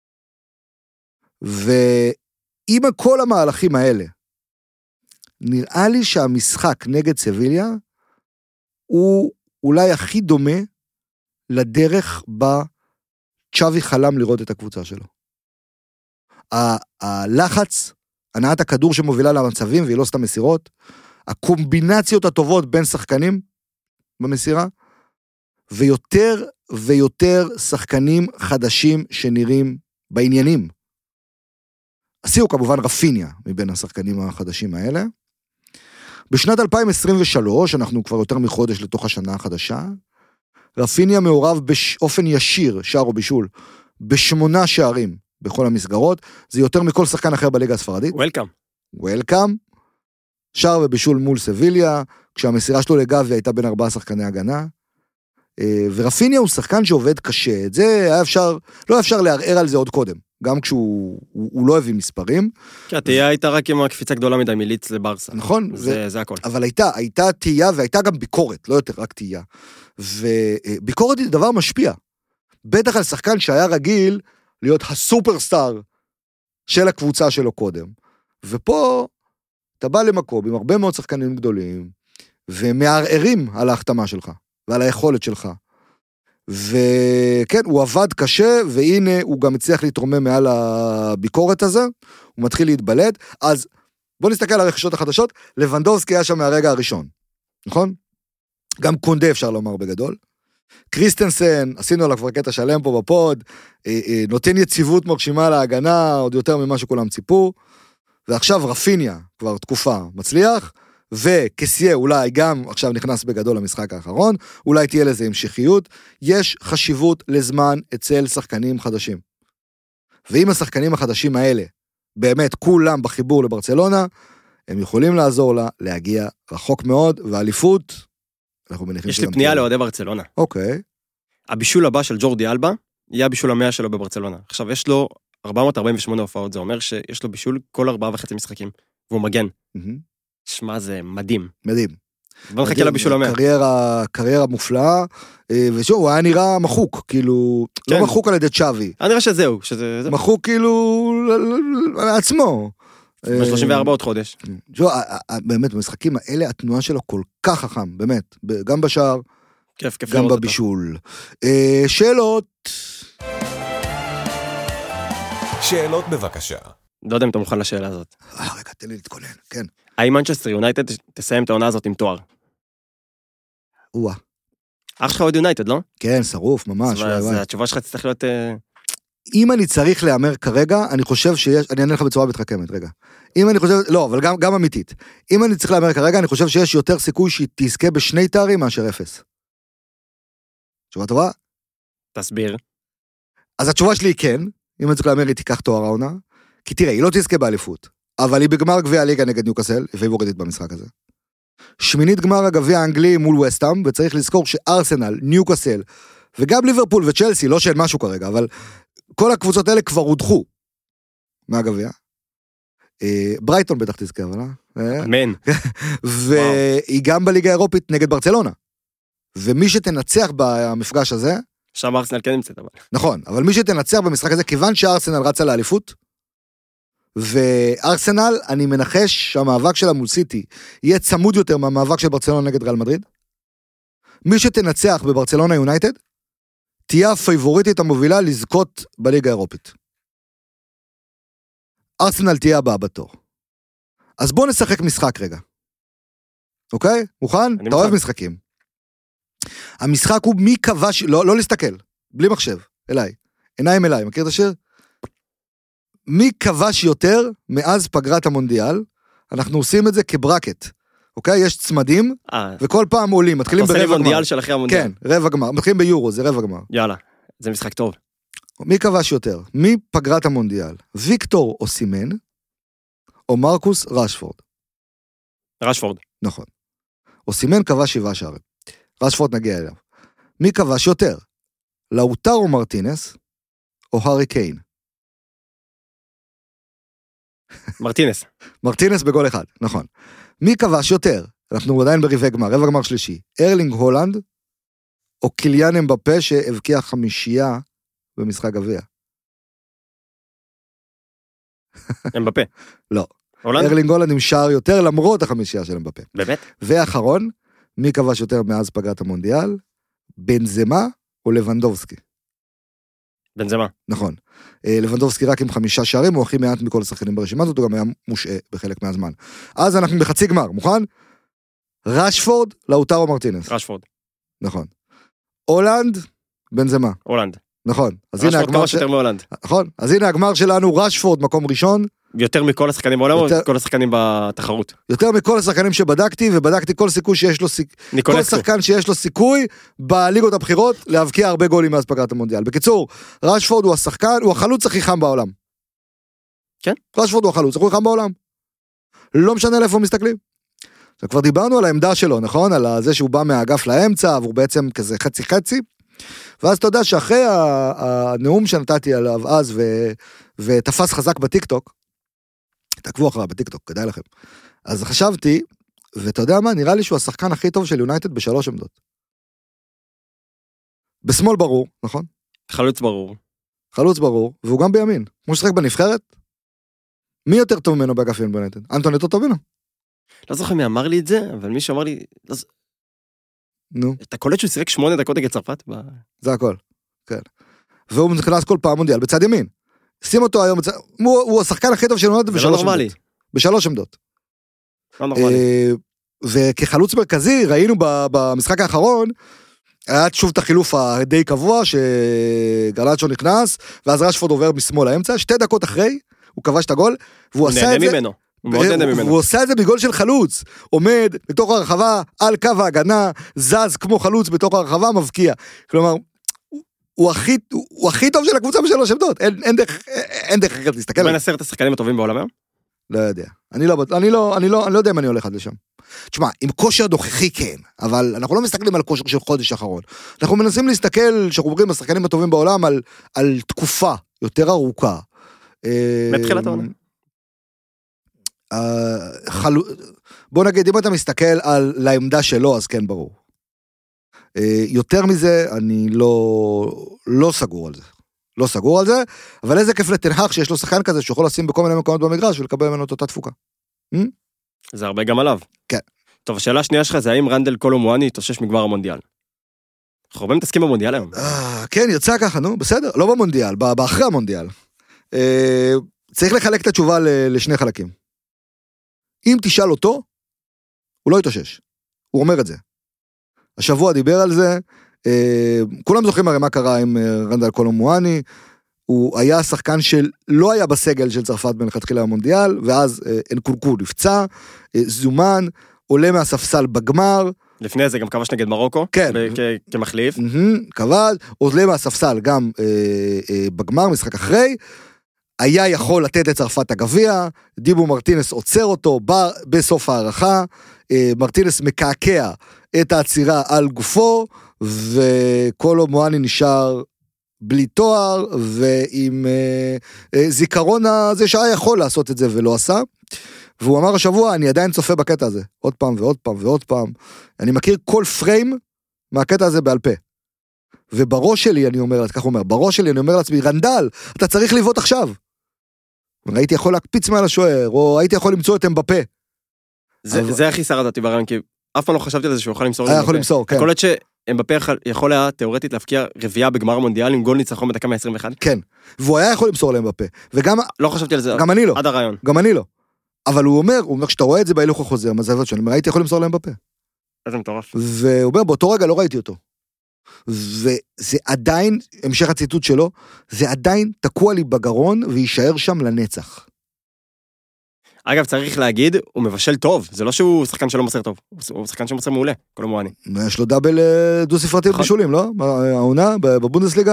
ועם כל המהלכים האלה, נראה לי שהמשחק נגד סביליה, הוא אולי הכי דומה, לדרך בה צ'אבי חלם לראות את הקבוצה שלו. הלחץ, הנעת הכדור שמובילה למצבים, והיא לא סתם מסירות, הקומבינציות הטובות בין שחקנים במסירה, ויותר ויותר שחקנים חדשים שנראים בעניינים. עשינו כמובן רפיניה מבין השחקנים החדשים האלה. בשנת אלפיים עשרים ושלוש, אנחנו כבר יותר מחודש לתוך השנה החדשה, רפיניה מעורב באופן ישיר, שער או בישול, בשמונה שערים בכל המסגרות, זה יותר מכל שחקן אחר בליגה הספרדית.
וולקאם.
וולקאם. שער ובישול מול סביליה, כשהמסירה שלו לגבי הייתה בין ארבעה שחקני הגנה, ורפיניה הוא שחקן שעובד קשה, את זה היה אפשר, לא אפשר לערער על זה עוד קודם, גם כשהוא הוא, הוא לא הביא מספרים.
כן, התהייה הייתה רק עם הקפיצה גדולה מדי מליץ לברסה.
נכון.
זה,
ו...
זה הכל.
אבל הייתה, הייתה תהייה והייתה גם ביקורת, לא יותר רק תהייה. וביקורת היא דבר משפיע. בטח על שחקן שהיה רגיל להיות הסופרסטאר של הקבוצה שלו קודם. ופה אתה בא למקום עם הרבה מאוד שחקנים גדולים, ומערערים על ההחתמה שלך, ועל היכולת שלך. וכן, הוא עבד קשה, והנה הוא גם הצליח להתרומם מעל הביקורת הזה, הוא מתחיל להתבלט, אז בוא נסתכל על הרכישות החדשות, לבנדובסקי היה שם מהרגע הראשון, נכון? גם קונדה אפשר לומר בגדול, קריסטנסן, עשינו עליו כבר קטע שלם פה בפוד, נותן יציבות מרשימה להגנה, עוד יותר ממה שכולם ציפו, ועכשיו רפיניה, כבר תקופה מצליח, וקסיה אולי גם עכשיו נכנס בגדול למשחק האחרון, אולי תהיה לזה המשכיות, יש חשיבות לזמן אצל שחקנים חדשים. ואם השחקנים החדשים האלה, באמת כולם בחיבור לברצלונה, הם יכולים לעזור לה להגיע רחוק מאוד, והאליפות, אנחנו מניחים...
יש לי פנייה לאוהדי ברצלונה.
אוקיי.
הבישול הבא של ג'ורדי אלבה, יהיה הבישול המאה שלו בברצלונה. עכשיו יש לו ארבע מאות ארבעים ושמונה הופעות, זה אומר שיש לו בישול כל ארבעה וחצי משחקים, והוא מגן. שמע, זה מדהים.
מדהים.
בוא נחכה לבישול המאה.
קריירה, קריירה מופלאה, ושוב, הוא היה נראה מחוק, כאילו, כן. לא מחוק על ידי צ'אבי.
אני נראה שזהו, שזה...
מחוק כאילו, עצמו.
ב-שלושים וארבע עוד חודש.
באמת, במשחקים האלה, התנועה שלו כל כך חכם, באמת, גם בשער,
כיף, כיף
גם בבישול. שאלות.
שאלות בבקשה.
לא יודע אם אתה מוכן לשאלה הזאת.
רגע, תן לי להתכונן, כן.
האם מנצ'סטר יונייטד תסיים את העונה הזאת עם תואר?
וואה.
אח שלך עוד יונייטד, לא?
כן, שרוף, ממש.
אז התשובה שלך תצטרך להיות...
אם אני צריך לאמר כרגע, אני חושב שיש, אני אענה לך בצורה מתחכמת, רגע. אם אני חושב, לא, אבל גם, גם אמיתית. אם אני צריך לאמר כרגע, אני חושב שיש יותר סיכוי שהיא תזכה בשני תארים מאשר אפס. תשובה טובה?
תסביר.
אז התשובה שלי היא כן, אם אני צריך לאמר, היא תיקח תואר העונה, כי תראה, היא לא תזכה באליפות, אבל היא בגמר גביע הליגה נגד ניוקאסל, ופייבוריטית במשחק הזה. שמינית גמר הגביע האנגלי מול וסטהאם, וצריך לזכור שארסנל, ניוקאסל, וגם ליברפול וצ'לסי, לא שאין משהו כרגע, אבל כל הקבוצות האלה כבר הודחו מהגביע. ברייטון בטח תזכה, אבל אה?
אמן.
והיא גם בליגה האירופית נגד ברצלונה. ומי שתנצח במפגש הזה...
שם ארסנל כן נמצאת, אבל.
נכון, אבל מי שתנצח במשחק הזה, כיוון שארסנל רצה לאליפות, וארסנל, אני מנחש שהמאבק שלה מול סיטי יהיה צמוד יותר מהמאבק של ברצלונה נגד ריאל מדריד. מי שתנצח בברצלונה יונייטד, תהיה הפייבוריטית המובילה לזכות בליגה האירופית. ארסנל תהיה הבאה בתור. אז בוא נשחק משחק רגע. אוקיי? מוכן? אתה אוהב משחקים. המשחק הוא מי כבש, לא, לא להסתכל, בלי מחשב, אליי. עיניים אליי, מכיר את השיר? מי כבש יותר מאז פגרת המונדיאל? אנחנו עושים את זה כברקט. אוקיי? יש צמדים, וכל פעם עולים, מתחילים ברבע גמר.
אתה עושה לי מונדיאל של אחרי המונדיאל.
כן, רבע גמר, מתחילים ביורו, זה רבע גמר.
יאללה, זה משחק טוב.
מי כבש יותר? מי פגרת המונדיאל? ויקטור אוסימן, או מרקוס רשפורד?
רשפורד.
נכון. אוסימן כבש שבעה שערים. רשפורד נגיע אליו. מי כבש יותר? לאוטרו מרטינס, או הארי קיין?
מרטינס.
מרטינס בגול אחד, נכון. מי כבש יותר? אנחנו עדיין בריבי גמר, רבע גמר שלישי. ארלינג הולנד, או קיליאן אמבפה שהבקיע חמישייה במשחק גביע?
אמבפה.
לא.
הולנד?
ארלינג הולנד עם שער יותר למרות החמישייה של אמבפה.
באמת?
ואחרון, מי כבש יותר מאז פגרת המונדיאל? בנזמה או לבנדובסקי?
בנזמה.
נכון. לבנדובסקי רק עם חמישה שערים, הוא הכי מעט מכל השחקנים ברשימה הזאת, הוא גם היה מושעה בחלק מהזמן. אז אנחנו בחצי גמר, מוכן? רשפורד, לאוטרו מרטינס.
רשפורד.
נכון. הולנד, בנזמה.
הולנד.
נכון.
רשפורד כבש יותר מהולנד.
נכון. אז הנה הגמר שלנו, רשפורד מקום ראשון.
יותר מכל השחקנים בעולם, או כל השחקנים בתחרות?
יותר מכל השחקנים שבדקתי, ובדקתי כל סיכוי שיש לו סיכוי, כל שחקן שיש לו סיכוי, בליגות הבחירות, להבקיע הרבה גולים מאז פגרת המונדיאל. בקיצור, רשפורד הוא השחקן, הוא החלוץ הכי חם בעולם.
כן?
רשפורד הוא החלוץ, הכי חם בעולם. לא משנה לאיפה מסתכלים. כבר דיברנו על העמדה שלו, נכון? על זה שהוא בא מהאגף לאמצע, והוא בעצם כזה חצי חצי. ואז אתה יודע שאחרי הנאום שנתתי עליו אז, ותפס חזק בטיקטוק, תעקבו אחריו בטיקטוק, כדאי לכם. אז חשבתי, ואתה יודע מה, נראה לי שהוא השחקן הכי טוב של יונייטד בשלוש עמדות. בשמאל ברור, נכון?
חלוץ ברור.
חלוץ ברור, והוא גם בימין. כמו ששחק בנבחרת, מי יותר טוב ממנו באגף ימין ביונייטד? אנטון יותר טוב ממנו.
לא זוכר מי אמר לי את זה, אבל מי שאמר לי...
נו.
אתה קולט שהוא שיחק שמונה דקות נגד צרפת?
זה הכל, כן. והוא נכנס כל פעם מונדיאל בצד ימין. שים אותו היום, הוא השחקן הכי טוב של יונייטד בשלוש עמדות. בשלוש עמדות.
לא נורמלי.
וכחלוץ מרכזי, ראינו במשחק האחרון, היה שוב את החילוף הדי קבוע, שגרנצ'ו נכנס, ואז רשפורד עובר משמאל האמצע, שתי דקות אחרי, הוא כבש את הגול, והוא עשה את זה...
ממנו.
הוא עושה את זה בגול של חלוץ, עומד בתוך הרחבה, על קו ההגנה, זז כמו חלוץ בתוך הרחבה, מבקיע. כלומר, הוא הכי, הוא הכי טוב של הקבוצה בשלוש עמדות, אין, אין דרך, אין דרך אחרת להסתכל.
בין עשרת השחקנים הטובים בעולם היום?
לא יודע. אני לא, אני לא, אני לא, אני לא יודע אם אני הולך עד לשם. תשמע, עם כושר דוכחי כן, אבל אנחנו לא מסתכלים על כושר של חודש האחרון. אנחנו מנסים להסתכל, שאנחנו אומרים, השחקנים הטובים בעולם, על, על תקופה יותר ארוכה.
מתחילת העונה.
בוא נגיד, אם אתה מסתכל על לעמדה שלו, אז כן, ברור. יותר מזה, אני לא, לא סגור על זה. לא סגור על זה, אבל איזה כיף לתנהך שיש לו שחקן כזה, שיכול לשים בכל מיני מקומות במגרש, ולקבל ממנו את אותה תפוקה.
זה הרבה גם עליו.
כן.
טוב, השאלה השנייה שלך זה האם רנדל קולו מואני יתאושש מגמר המונדיאל. אנחנו הרבה מתעסקים במונדיאל היום.
כן, ירצה ככה, נו, בסדר, לא במונדיאל, באחרי המונדיאל. צריך לחלק את התשובה לשני חלקים. אם תשאל אותו, הוא לא יתאושש. הוא אומר את זה. השבוע דיבר על זה, כולם זוכרים הרי מה קרה עם רנדל קולו מואני, הוא היה שחקן שלא היה בסגל של צרפת מלכתחילה המונדיאל, ואז אנקונקו נפצע, זומן, עולה מהספסל בגמר.
לפני זה גם כבש נגד מרוקו,
כן.
כמחליף.
כבש, עולה מהספסל גם בגמר, משחק אחרי, היה יכול לתת לצרפת הגביע, דיבו מרטינס עוצר אותו בסוף הערכה, מרטינס מקעקע את העצירה על גופו, וקולו מואני נשאר בלי תואר, ועם אה, אה, זיכרון הזה שהיה יכול לעשות את זה ולא עשה, והוא אמר השבוע, אני עדיין צופה בקטע הזה, עוד פעם ועוד פעם ועוד פעם, אני מכיר כל פריים מהקטע הזה בעל פה, ובראש שלי אני אומר, כך הוא אומר, בראש שלי אני אומר לעצמי, רנדל, אתה צריך לבעוט עכשיו, הייתי יכול להקפיץ מעל השוער, או הייתי יכול למצוא את אמבפה.
זה, אבל... זה הכי שרדתי ברעיון, כי אף פעם לא חשבתי על זה שהוא יכול למסור.
היה יכול למסור, כן.
יכול להיות שאמבפה יכול היה תיאורטית להפקיע רביעה בגמר המונדיאל עם גול ניצחון בדקה מאה עשרים ואחת.
כן, והוא היה יכול למסור לאמבפה. וגם...
לא חשבתי על זה.
גם אני לא.
עד הרעיון.
גם אני לא. אבל הוא אומר, הוא אומר, שאתה רואה את זה בהילוך החוזר, מה זה עבוד שאני אומר, הייתי יכול למסור לאמבפה.
איזה מטורף.
והוא אומר, באותו רגע לא ראיתי אותו. וזה עדיין, המשך הציטוט שלו, זה עדיין תקוע לי בגרון, ויישאר שם לנצח.
אגב, צריך להגיד, הוא מבשל טוב, זה לא שהוא שחקן שלא מוסר טוב, הוא שחקן שמוסר מעולה, קולו מואני.
יש לו דאבל דו ספרתי בישולים, לא? העונה, בבונדסליגה.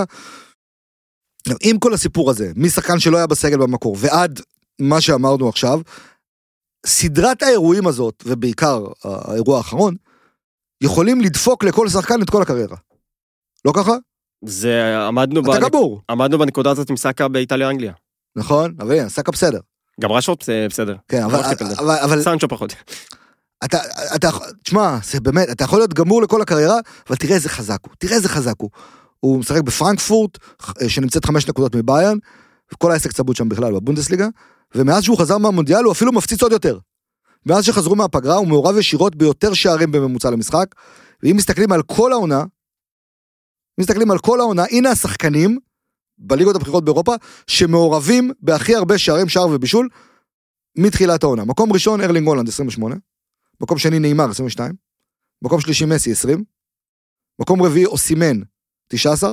עם כל הסיפור הזה, משחקן שלא היה בסגל במקור, ועד מה שאמרנו עכשיו, סדרת האירועים הזאת, ובעיקר האירוע האחרון, יכולים לדפוק לכל שחקן את כל הקריירה. לא ככה?
זה עמדנו,
אתה גבור.
עמדנו בנקודה הזאת עם סאקה באיטליה-אנגליה.
נכון, אבל הנה, סאקה בסדר.
גם רשפורד בסדר.
כן, אבל... אבל...
סנצ'ו פחות.
אתה, אתה, תשמע, זה באמת, אתה יכול להיות גמור לכל הקריירה, אבל תראה איזה חזק הוא, תראה איזה חזק הוא. הוא משחק בפרנקפורט, שנמצאת חמש נקודות מביירן, וכל העסק צבוד שם בכלל, בבונדסליגה, ומאז שהוא חזר מהמונדיאל, הוא אפילו מפציץ עוד יותר. מאז שחזרו מהפגרה, הוא מעורב ישירות ביותר שערים בממוצע למשחק, ואם מסתכלים על כל העונה, מסתכלים על כל העונה, הנה השחקנים, בליגות הבחירות באירופה, שמעורבים בהכי הרבה שערים, שער ובישול, מתחילת העונה. מקום ראשון, ארלינג הולנד, עשרים ושמונה, מקום שני, ניימר, עשרים ושתיים, מקום שלישי, מסי, עשרים, מקום רביעי, אוסימן, תשע עשרה,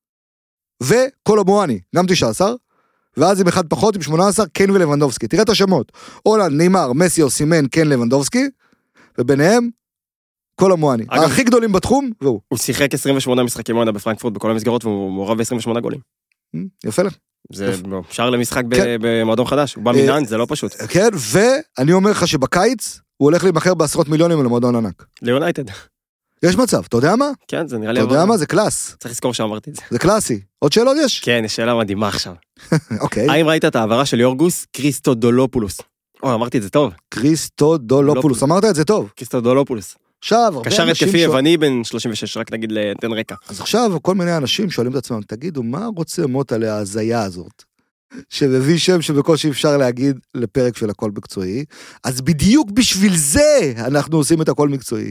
וקולו מואני, גם תשע עשרה, ואז עם אחד פחות, עם שמונה עשרה, קן ולבנדובסקי. תראה את השמות, הולנד, ניימר, מסי, אוסימן, קן, לבנדובסקי, וביניהם, קולו מואני. הכי גדולים בתחום, והוא.
הוא שיחק עשרים ושמונה משחקים עונה בפרנקפורט בכל המסגרות, והוא מעורב ב-עשרים ושמונה גולים.
יפה לך.
זה שער למשחק במועדון חדש, הוא בא מנאן, זה לא פשוט.
כן, ואני אומר לך שבקיץ, הוא הולך להימכר בעשרות מיליונים למועדון ענק.
ליונייטד.
יש מצב, אתה יודע מה?
כן, זה נראה לי...
אתה יודע מה? זה קלאס.
צריך לזכור שאמרתי את זה.
זה קלאסי. עוד שאלות יש?
כן, יש שאלה מדהימה עכשיו.
אוקיי.
האם ראית את העברה של יורגוס קריסטודולופולוס? או, אמרתי את זה טוב.
קריסטודולופולוס, אמרת את זה טוב.
קריסטודולופולוס.
עכשיו,
קשר התקפי יווני בן שלושים ושש, רק נגיד לתן רקע.
אז עכשיו כל מיני אנשים שואלים את עצמם, תגידו, מה רוצה מוטה להזיה הזאת? שמביא שם שבקושי אפשר להגיד לפרק של הכל מקצועי, אז בדיוק בשביל זה אנחנו עושים את הכל מקצועי.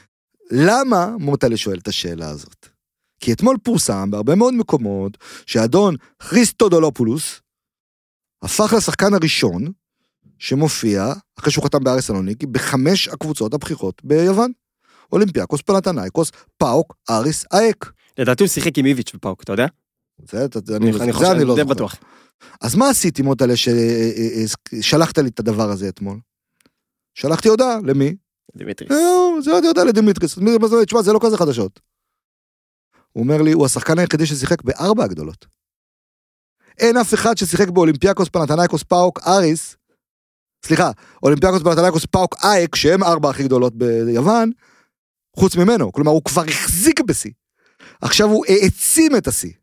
למה מוטה שואל את השאלה הזאת? כי אתמול פורסם בהרבה מאוד מקומות, שאדון קריסטודולופולוס הפך לשחקן הראשון שמופיע, אחרי שהוא חתם באריס סלוניקי, בחמש הקבוצות הבכירות ביוון. אולימפיאקוס, פנתנייקוס, פאוק, אריס, אייק.
לדעתי הוא שיחק עם איביץ' בפאוק, אתה יודע?
זה אני לא זוכר. אז מה עשיתי מוטלה ששלחת לי את הדבר הזה אתמול? שלחתי הודעה, למי?
דימיטריס.
זה עוד הודעה לדימיטריס. תשמע, זה לא כזה חדשות. הוא אומר לי, הוא השחקן היחידי ששיחק בארבע הגדולות. אין אף אחד ששיחק באולימפיאקוס, פנתנייקוס, פאוק, אריס, סליחה, אולימפיאקוס, פנתנייקוס, פאוק, אייק, שהם ארבע הכי גדולות ביוון, חוץ ממנו. כלומר, הוא כבר החזיק בסי. עכשיו הוא העצים את הסי.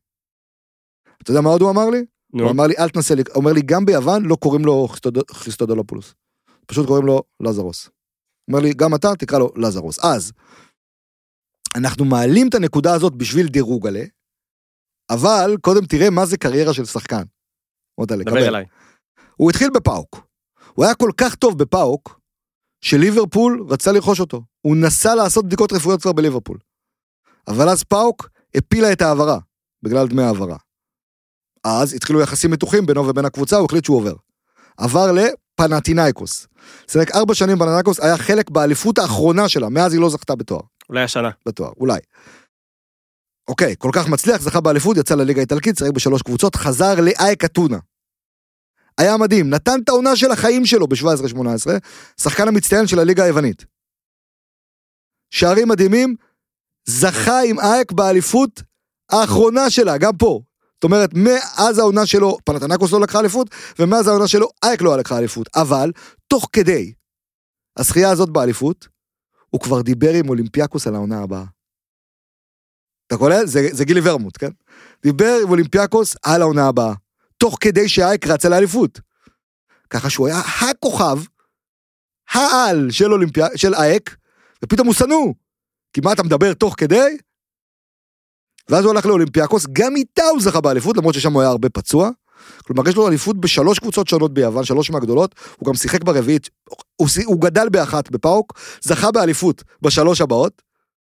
אתה יודע מה עוד הוא אמר לי? No. הוא אמר לי, אל תנסה לי, הוא אומר לי, גם ביוון לא קוראים לו חריסטודולופולוס. פשוט קוראים לו לזרוס. הוא אומר לי, גם אתה תקרא לו לזרוס. אז, אנחנו מעלים את הנקודה הזאת בשביל דירוג עלה, אבל קודם תראה מה זה קריירה של שחקן.
דבר אליי.
הוא התחיל בפאוק. הוא היה כל כך טוב בפאוק, שליברפול רצה לרכוש אותו. הוא נסע לעשות בדיקות רפואיות כבר בליברפול. אבל אז פאוק הפילה את העברה, בגלל דמי העברה. אז התחילו יחסים מתוחים בינו ובין הקבוצה, הוא החליט שהוא עובר. עבר לפנתינייקוס. שיחק ארבע שנים פנתינייקוס, היה חלק באליפות האחרונה שלה, מאז היא לא זכתה בתואר.
אולי השנה.
בתואר, אולי. אוקיי, כל כך מצליח, זכה באליפות, יצא לליגה האיטלקית, שיחק בשלוש קבוצות, חזר לאייק אתונה. היה מדהים, נתן את העונה של החיים שלו ב-שבע עשרה שמונה עשרה, שחקן המצטיין של הליגה היוונית. שערים מדהימים, זכה עם אייק באליפות האחרונה שלה, גם פה. זאת אומרת, מאז העונה שלו, פנתינייקוס לא לקחה אליפות, ומאז העונה שלו, אייק לא לקחה אליפות. אבל, תוך כדי הזכייה הזאת באליפות, הוא כבר דיבר עם אולימפיאקוס על העונה הבאה. אתה קורא? זה, זה גילי ורמוט, כן? דיבר עם אולימפיאקוס על העונה הבאה. תוך כדי שאייק רצה לאליפות. ככה שהוא היה הכוכב, העל של אולימפיה, של אייק, ופתאום הוא סנו. כי מה אתה מדבר תוך כדי? ואז הוא הלך לאולימפיאקוס, גם איתה הוא זכה באליפות, למרות ששם הוא היה הרבה פצוע. כלומר, יש לו אליפות בשלוש קבוצות שונות ביוון, שלוש מהגדולות, הוא גם שיחק ברביעית, הוא, הוא גדל באחת בפאוק, זכה באליפות בשלוש הבאות,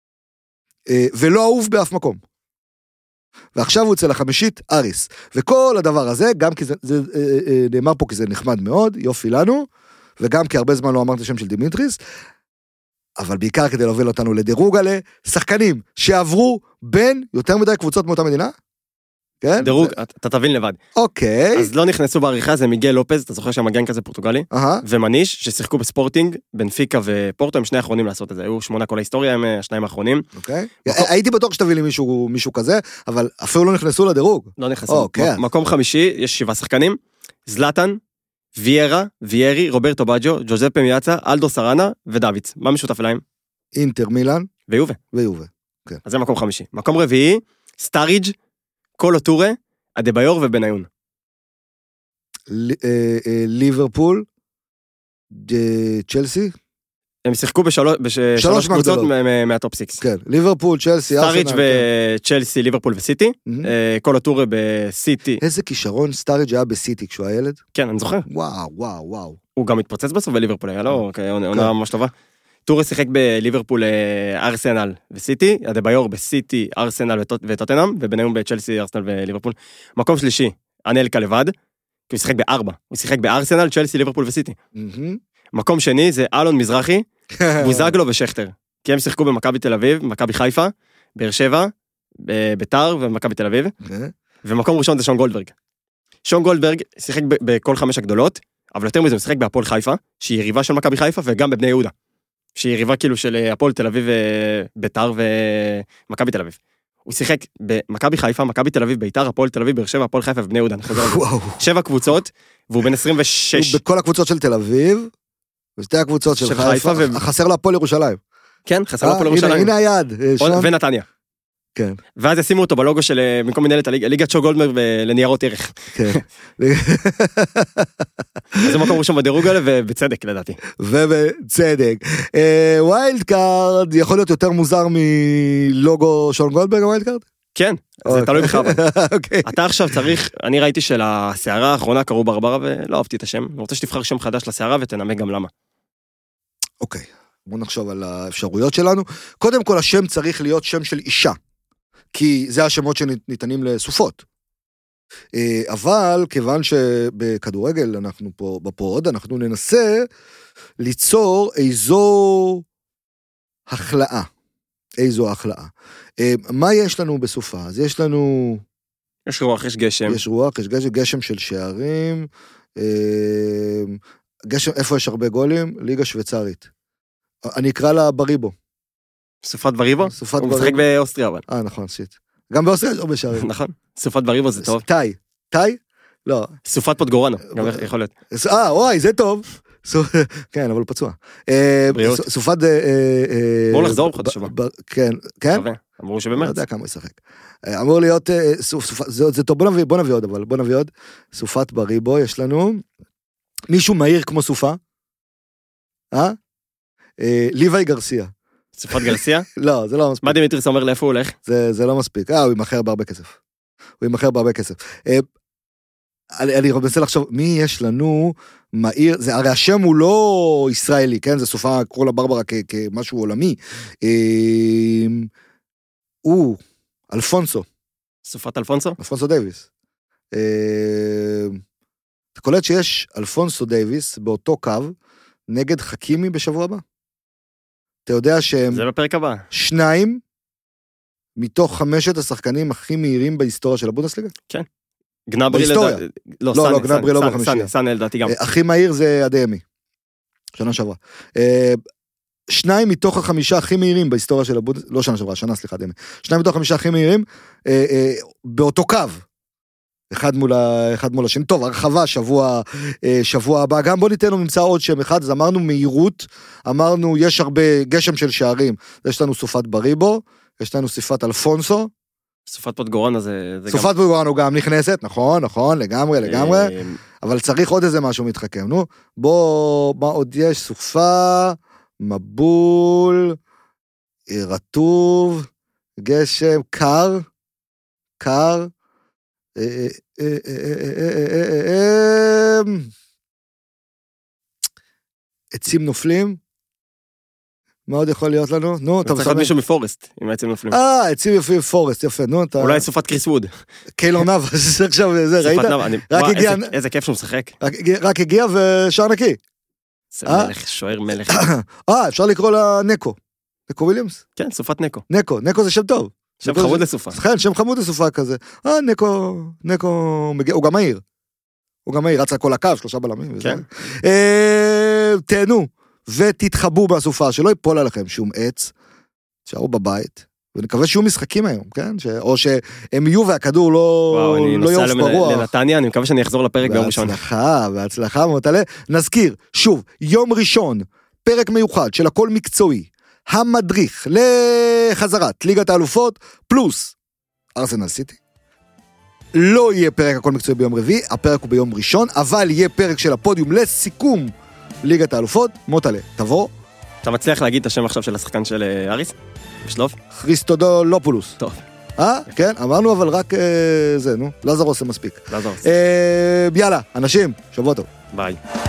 ולא אהוב באף מקום. ועכשיו הוא אצל החמישית, אריס. וכל הדבר הזה, גם כי זה, זה נאמר פה כי זה נחמד מאוד, יופי לנו, וגם כי הרבה זמן לא אמרת השם של דימיטריס, אבל בעיקר כדי להוביל אותנו לדירוג על שחקנים שעברו בין יותר מדי קבוצות מאותה מדינה. כן?
דירוג, זה... אתה תבין לבד.
אוקיי.
אז לא נכנסו בעריכה, זה מיגל לופז, אתה זוכר שהמגן כזה פורטוגלי?
אהה.
ומניש, ששיחקו בספורטינג, בנפיקה ופורטו, הם שני האחרונים לעשות את זה. היו שמונה כל ההיסטוריה, הם השניים האחרונים.
אוקיי. מקום... הייתי בטוח שתביא לי מישהו, מישהו כזה, אבל אפילו לא נכנסו לדירוג.
לא נכנסו. אוקיי. מקום חמישי, יש שבעה שחקנים, זלטן, ויירה, ויירי, רוברטו בג'ו, ג'וזפה מיאצה, אלדו סרנה ודוויץ. מה משותף להם?
אינטר מילאן.
ויובה.
ויובה. כן.
אז זה מקום חמישי. מקום רביעי, סטאריג', קולו טורה, אדבאיור ובניון.
ליברפול, צ'לסי.
הם שיחקו בשלוש קבוצות מהטופ סיקס.
כן, ליברפול, צ'לסי,
סטאריג' וצ'לסי, ליברפול וסיטי. קולו טורה בסיטי.
איזה כישרון סטאריג' היה בסיטי כשהוא היה ילד?
כן, אני זוכר.
וואו, וואו, וואו.
הוא גם התפוצץ בסוף בליברפול, היה לו עונה ממש טובה. טורה שיחק בליברפול, ארסנל וסיטי, אדבאיור בסיטי, ארסנל וטוטנהאם, ובניון בצ'לסי, ארסנל וליברפול. מקום שלישי, אנלקה לבד, כי הוא שיחק בארבע. הוא שיחק בארסנל, צ'לסי, ליברפול וסיטי. מקום שני זה אלון מזרחי, בוזגלו ושכטר. כי הם שיחקו במכבי תל אביב, מכבי חיפה, באר שבע, ביתר ומכבי תל אביב. ומקום ראשון זה שון גולדברג. שון גולדברג שיחק בכל חמש הגדולות, אבל יותר מזה הוא שיחק בהפועל חיפה, שהיא יריבה של מכבי חיפה, וגם בבני יהודה. שהיא יריבה כאילו של הפועל תל אביב, ביתר ומכבי תל אביב. הוא שיחק במכבי חיפה, מכבי תל אביב, ביתר, הפועל תל אביב, באר שבע, הפועל חיפה ובני יהודה. שבע קבוצות, והוא בן עשרים ושש.
הוא בכל הקבוצות של תל אביב, ושתי הקבוצות של חיפה, חסר לו הפועל ירושלים.
כן, חסר לו הפועל ירושלים.
הנה היעד.
ונתניה.
כן.
ואז ישימו אותו בלוגו של, במקום מנהלת ליגת שו גולדברג לניירות ערך.
כן.
זה מקום ראשון בדירוג האלה, ובצדק לדעתי.
ובצדק. ווילד קארד יכול להיות יותר מוזר מלוגו שון גולדברג, הווילד קארד?
כן, זה תלוי בך. אתה עכשיו צריך, אני ראיתי שלשערה האחרונה קראו ברברה, ולא אהבתי את השם. אני רוצה שתבחר שם חדש לשערה, ותנמק גם למה.
אוקיי, בואו נחשוב על האפשרויות שלנו. קודם כל, השם צריך להיות שם של אישה. כי זה השמות שניתנים לסופות. אבל כיוון שבכדורגל אנחנו פה בפוד, אנחנו ננסה ליצור איזו החלאה. איזו החלאה. מה יש לנו בסופה? אז יש לנו...
יש רוח, יש גשם.
יש רוח, יש גשם, גשם של שערים. גשם, איפה יש הרבה גולים? ליגה שוויצרית. אני אקרא לה בריבו.
סופת בריבו?
סופת
הוא משחק באוסטריה, אבל.
אה, נכון, שיט. גם באוסטריה יש הרבה שערים.
נכון. סופת בריבו זה טוב.
טאי. טאי? לא.
סופת פוטגורנו, גם יכול להיות.
אה, וואי, זה טוב. כן, אבל הוא פצוע.
בריאות.
סופת...
בואו לחזור בחודש הבא.
כן, כן?
אמרו שבמרץ.
לא יודע כמה הוא ישחק. אמור להיות... זה טוב, בוא נביא עוד, אבל בוא נביא עוד. סופת בריבו, יש לנו. מישהו מהיר כמו סופה. אה? ליוואי גרסיה.
סופת גרסיה?
לא, זה לא מספיק.
מה דימיטריס אומר לאיפה הוא הולך?
זה לא מספיק. אה, הוא ימחר בהרבה כסף. הוא ימחר בהרבה כסף. אני, אני מנסה לחשוב, מי יש לנו מהיר, זה, הרי השם הוא לא ישראלי, כן? זה סופה, קרוא לה ברברה כ, כמשהו עולמי. הוא, אלפונסו.
סופת אלפונסו?
אלפונסו דייביס. אתה קולט שיש אלפונסו דייביס באותו קו, נגד חכימי בשבוע הבא? אתה יודע שהם...
זה בפרק הבא.
שניים, מתוך חמשת השחקנים הכי מהירים בהיסטוריה של הבונדסליגה?
כן. גנברי
בהיסטוריה.
לדעתי...
לא, לא, גנברי לא בחמישייה.
סן לדעתי גם.
הכי מהיר זה אדיימי. שנה שעברה. שניים מתוך החמישה הכי מהירים בהיסטוריה של הבונדסליגה, לא שנה שעברה, שנה, סליחה, אדיימי. שניים מתוך החמישה הכי מהירים, באותו קו. אחד מול, אחד מול השני. טוב, הרחבה, שבוע, שבוע הבא. גם בוא ניתן לו נמצא עוד שם אחד, אז אמרנו מהירות, אמרנו יש הרבה גשם של שערים, יש לנו סופת בריבו, יש לנו סופת אלפונסו.
סופת פוטגורנה זה...
סופת גם... פוטגורנה גם נכנסת, נכון, נכון, לגמרי, לגמרי, אבל צריך עוד איזה משהו מתחכם, נו. בוא, מה עוד יש? סופה, מבול, רטוב, גשם, קר, קר, עצים נופלים, מה עוד יכול להיות לנו? נו, אתה
צריך להיות מישהו מפורסט, עם העצים נופלים.
אה, עצים יפים פורסט, יפה, נו, אתה...
אולי סופת קריס ווד.
קיילור נאבס, עכשיו זה, ראית? רק הגיע...
איזה כיף שהוא משחק.
רק הגיע ושער נקי.
זה מלך, שוער מלך.
אה, אפשר לקרוא לה נקו. נקו וויליאמס?
כן, סופת נקו.
נקו, נקו זה שם טוב.
שם חמוד לסופה.
כן, שם חמוד לסופה כזה. אה, נקו, נקו, הוא גם מהיר. הוא גם מהיר, רץ על כל הקו, שלושה בלמים.
כן.
תהנו, ותתחבו בסופה, שלא ייפול עליכם שום עץ, שערו בבית, ונקווה שיהיו משחקים היום, כן? או שהם יהיו והכדור לא יעוף ברוח.
לנתניה, אני מקווה שאני אחזור לפרק ביום ראשון.
בהצלחה, בהצלחה, מוטלה. נזכיר, שוב, יום ראשון, פרק מיוחד של הכל מקצועי, המדריך לחזרת ליגת האלופות, פלוס ארסנל סיטי. לא יהיה פרק הכל מקצועי ביום רביעי, הפרק הוא ביום ראשון, אבל יהיה פרק של הפודיום לסיכום ליגת האלופות. מוטלה, תבוא.
אתה מצליח להגיד את השם עכשיו של השחקן של אריס? בשלוף?
חריסטודולופולוס.
טוב.
אה? כן, אמרנו אבל רק זה, נו, לזרוס זה מספיק.
לזרוס.
יאללה, אנשים, שבוע טוב.
ביי.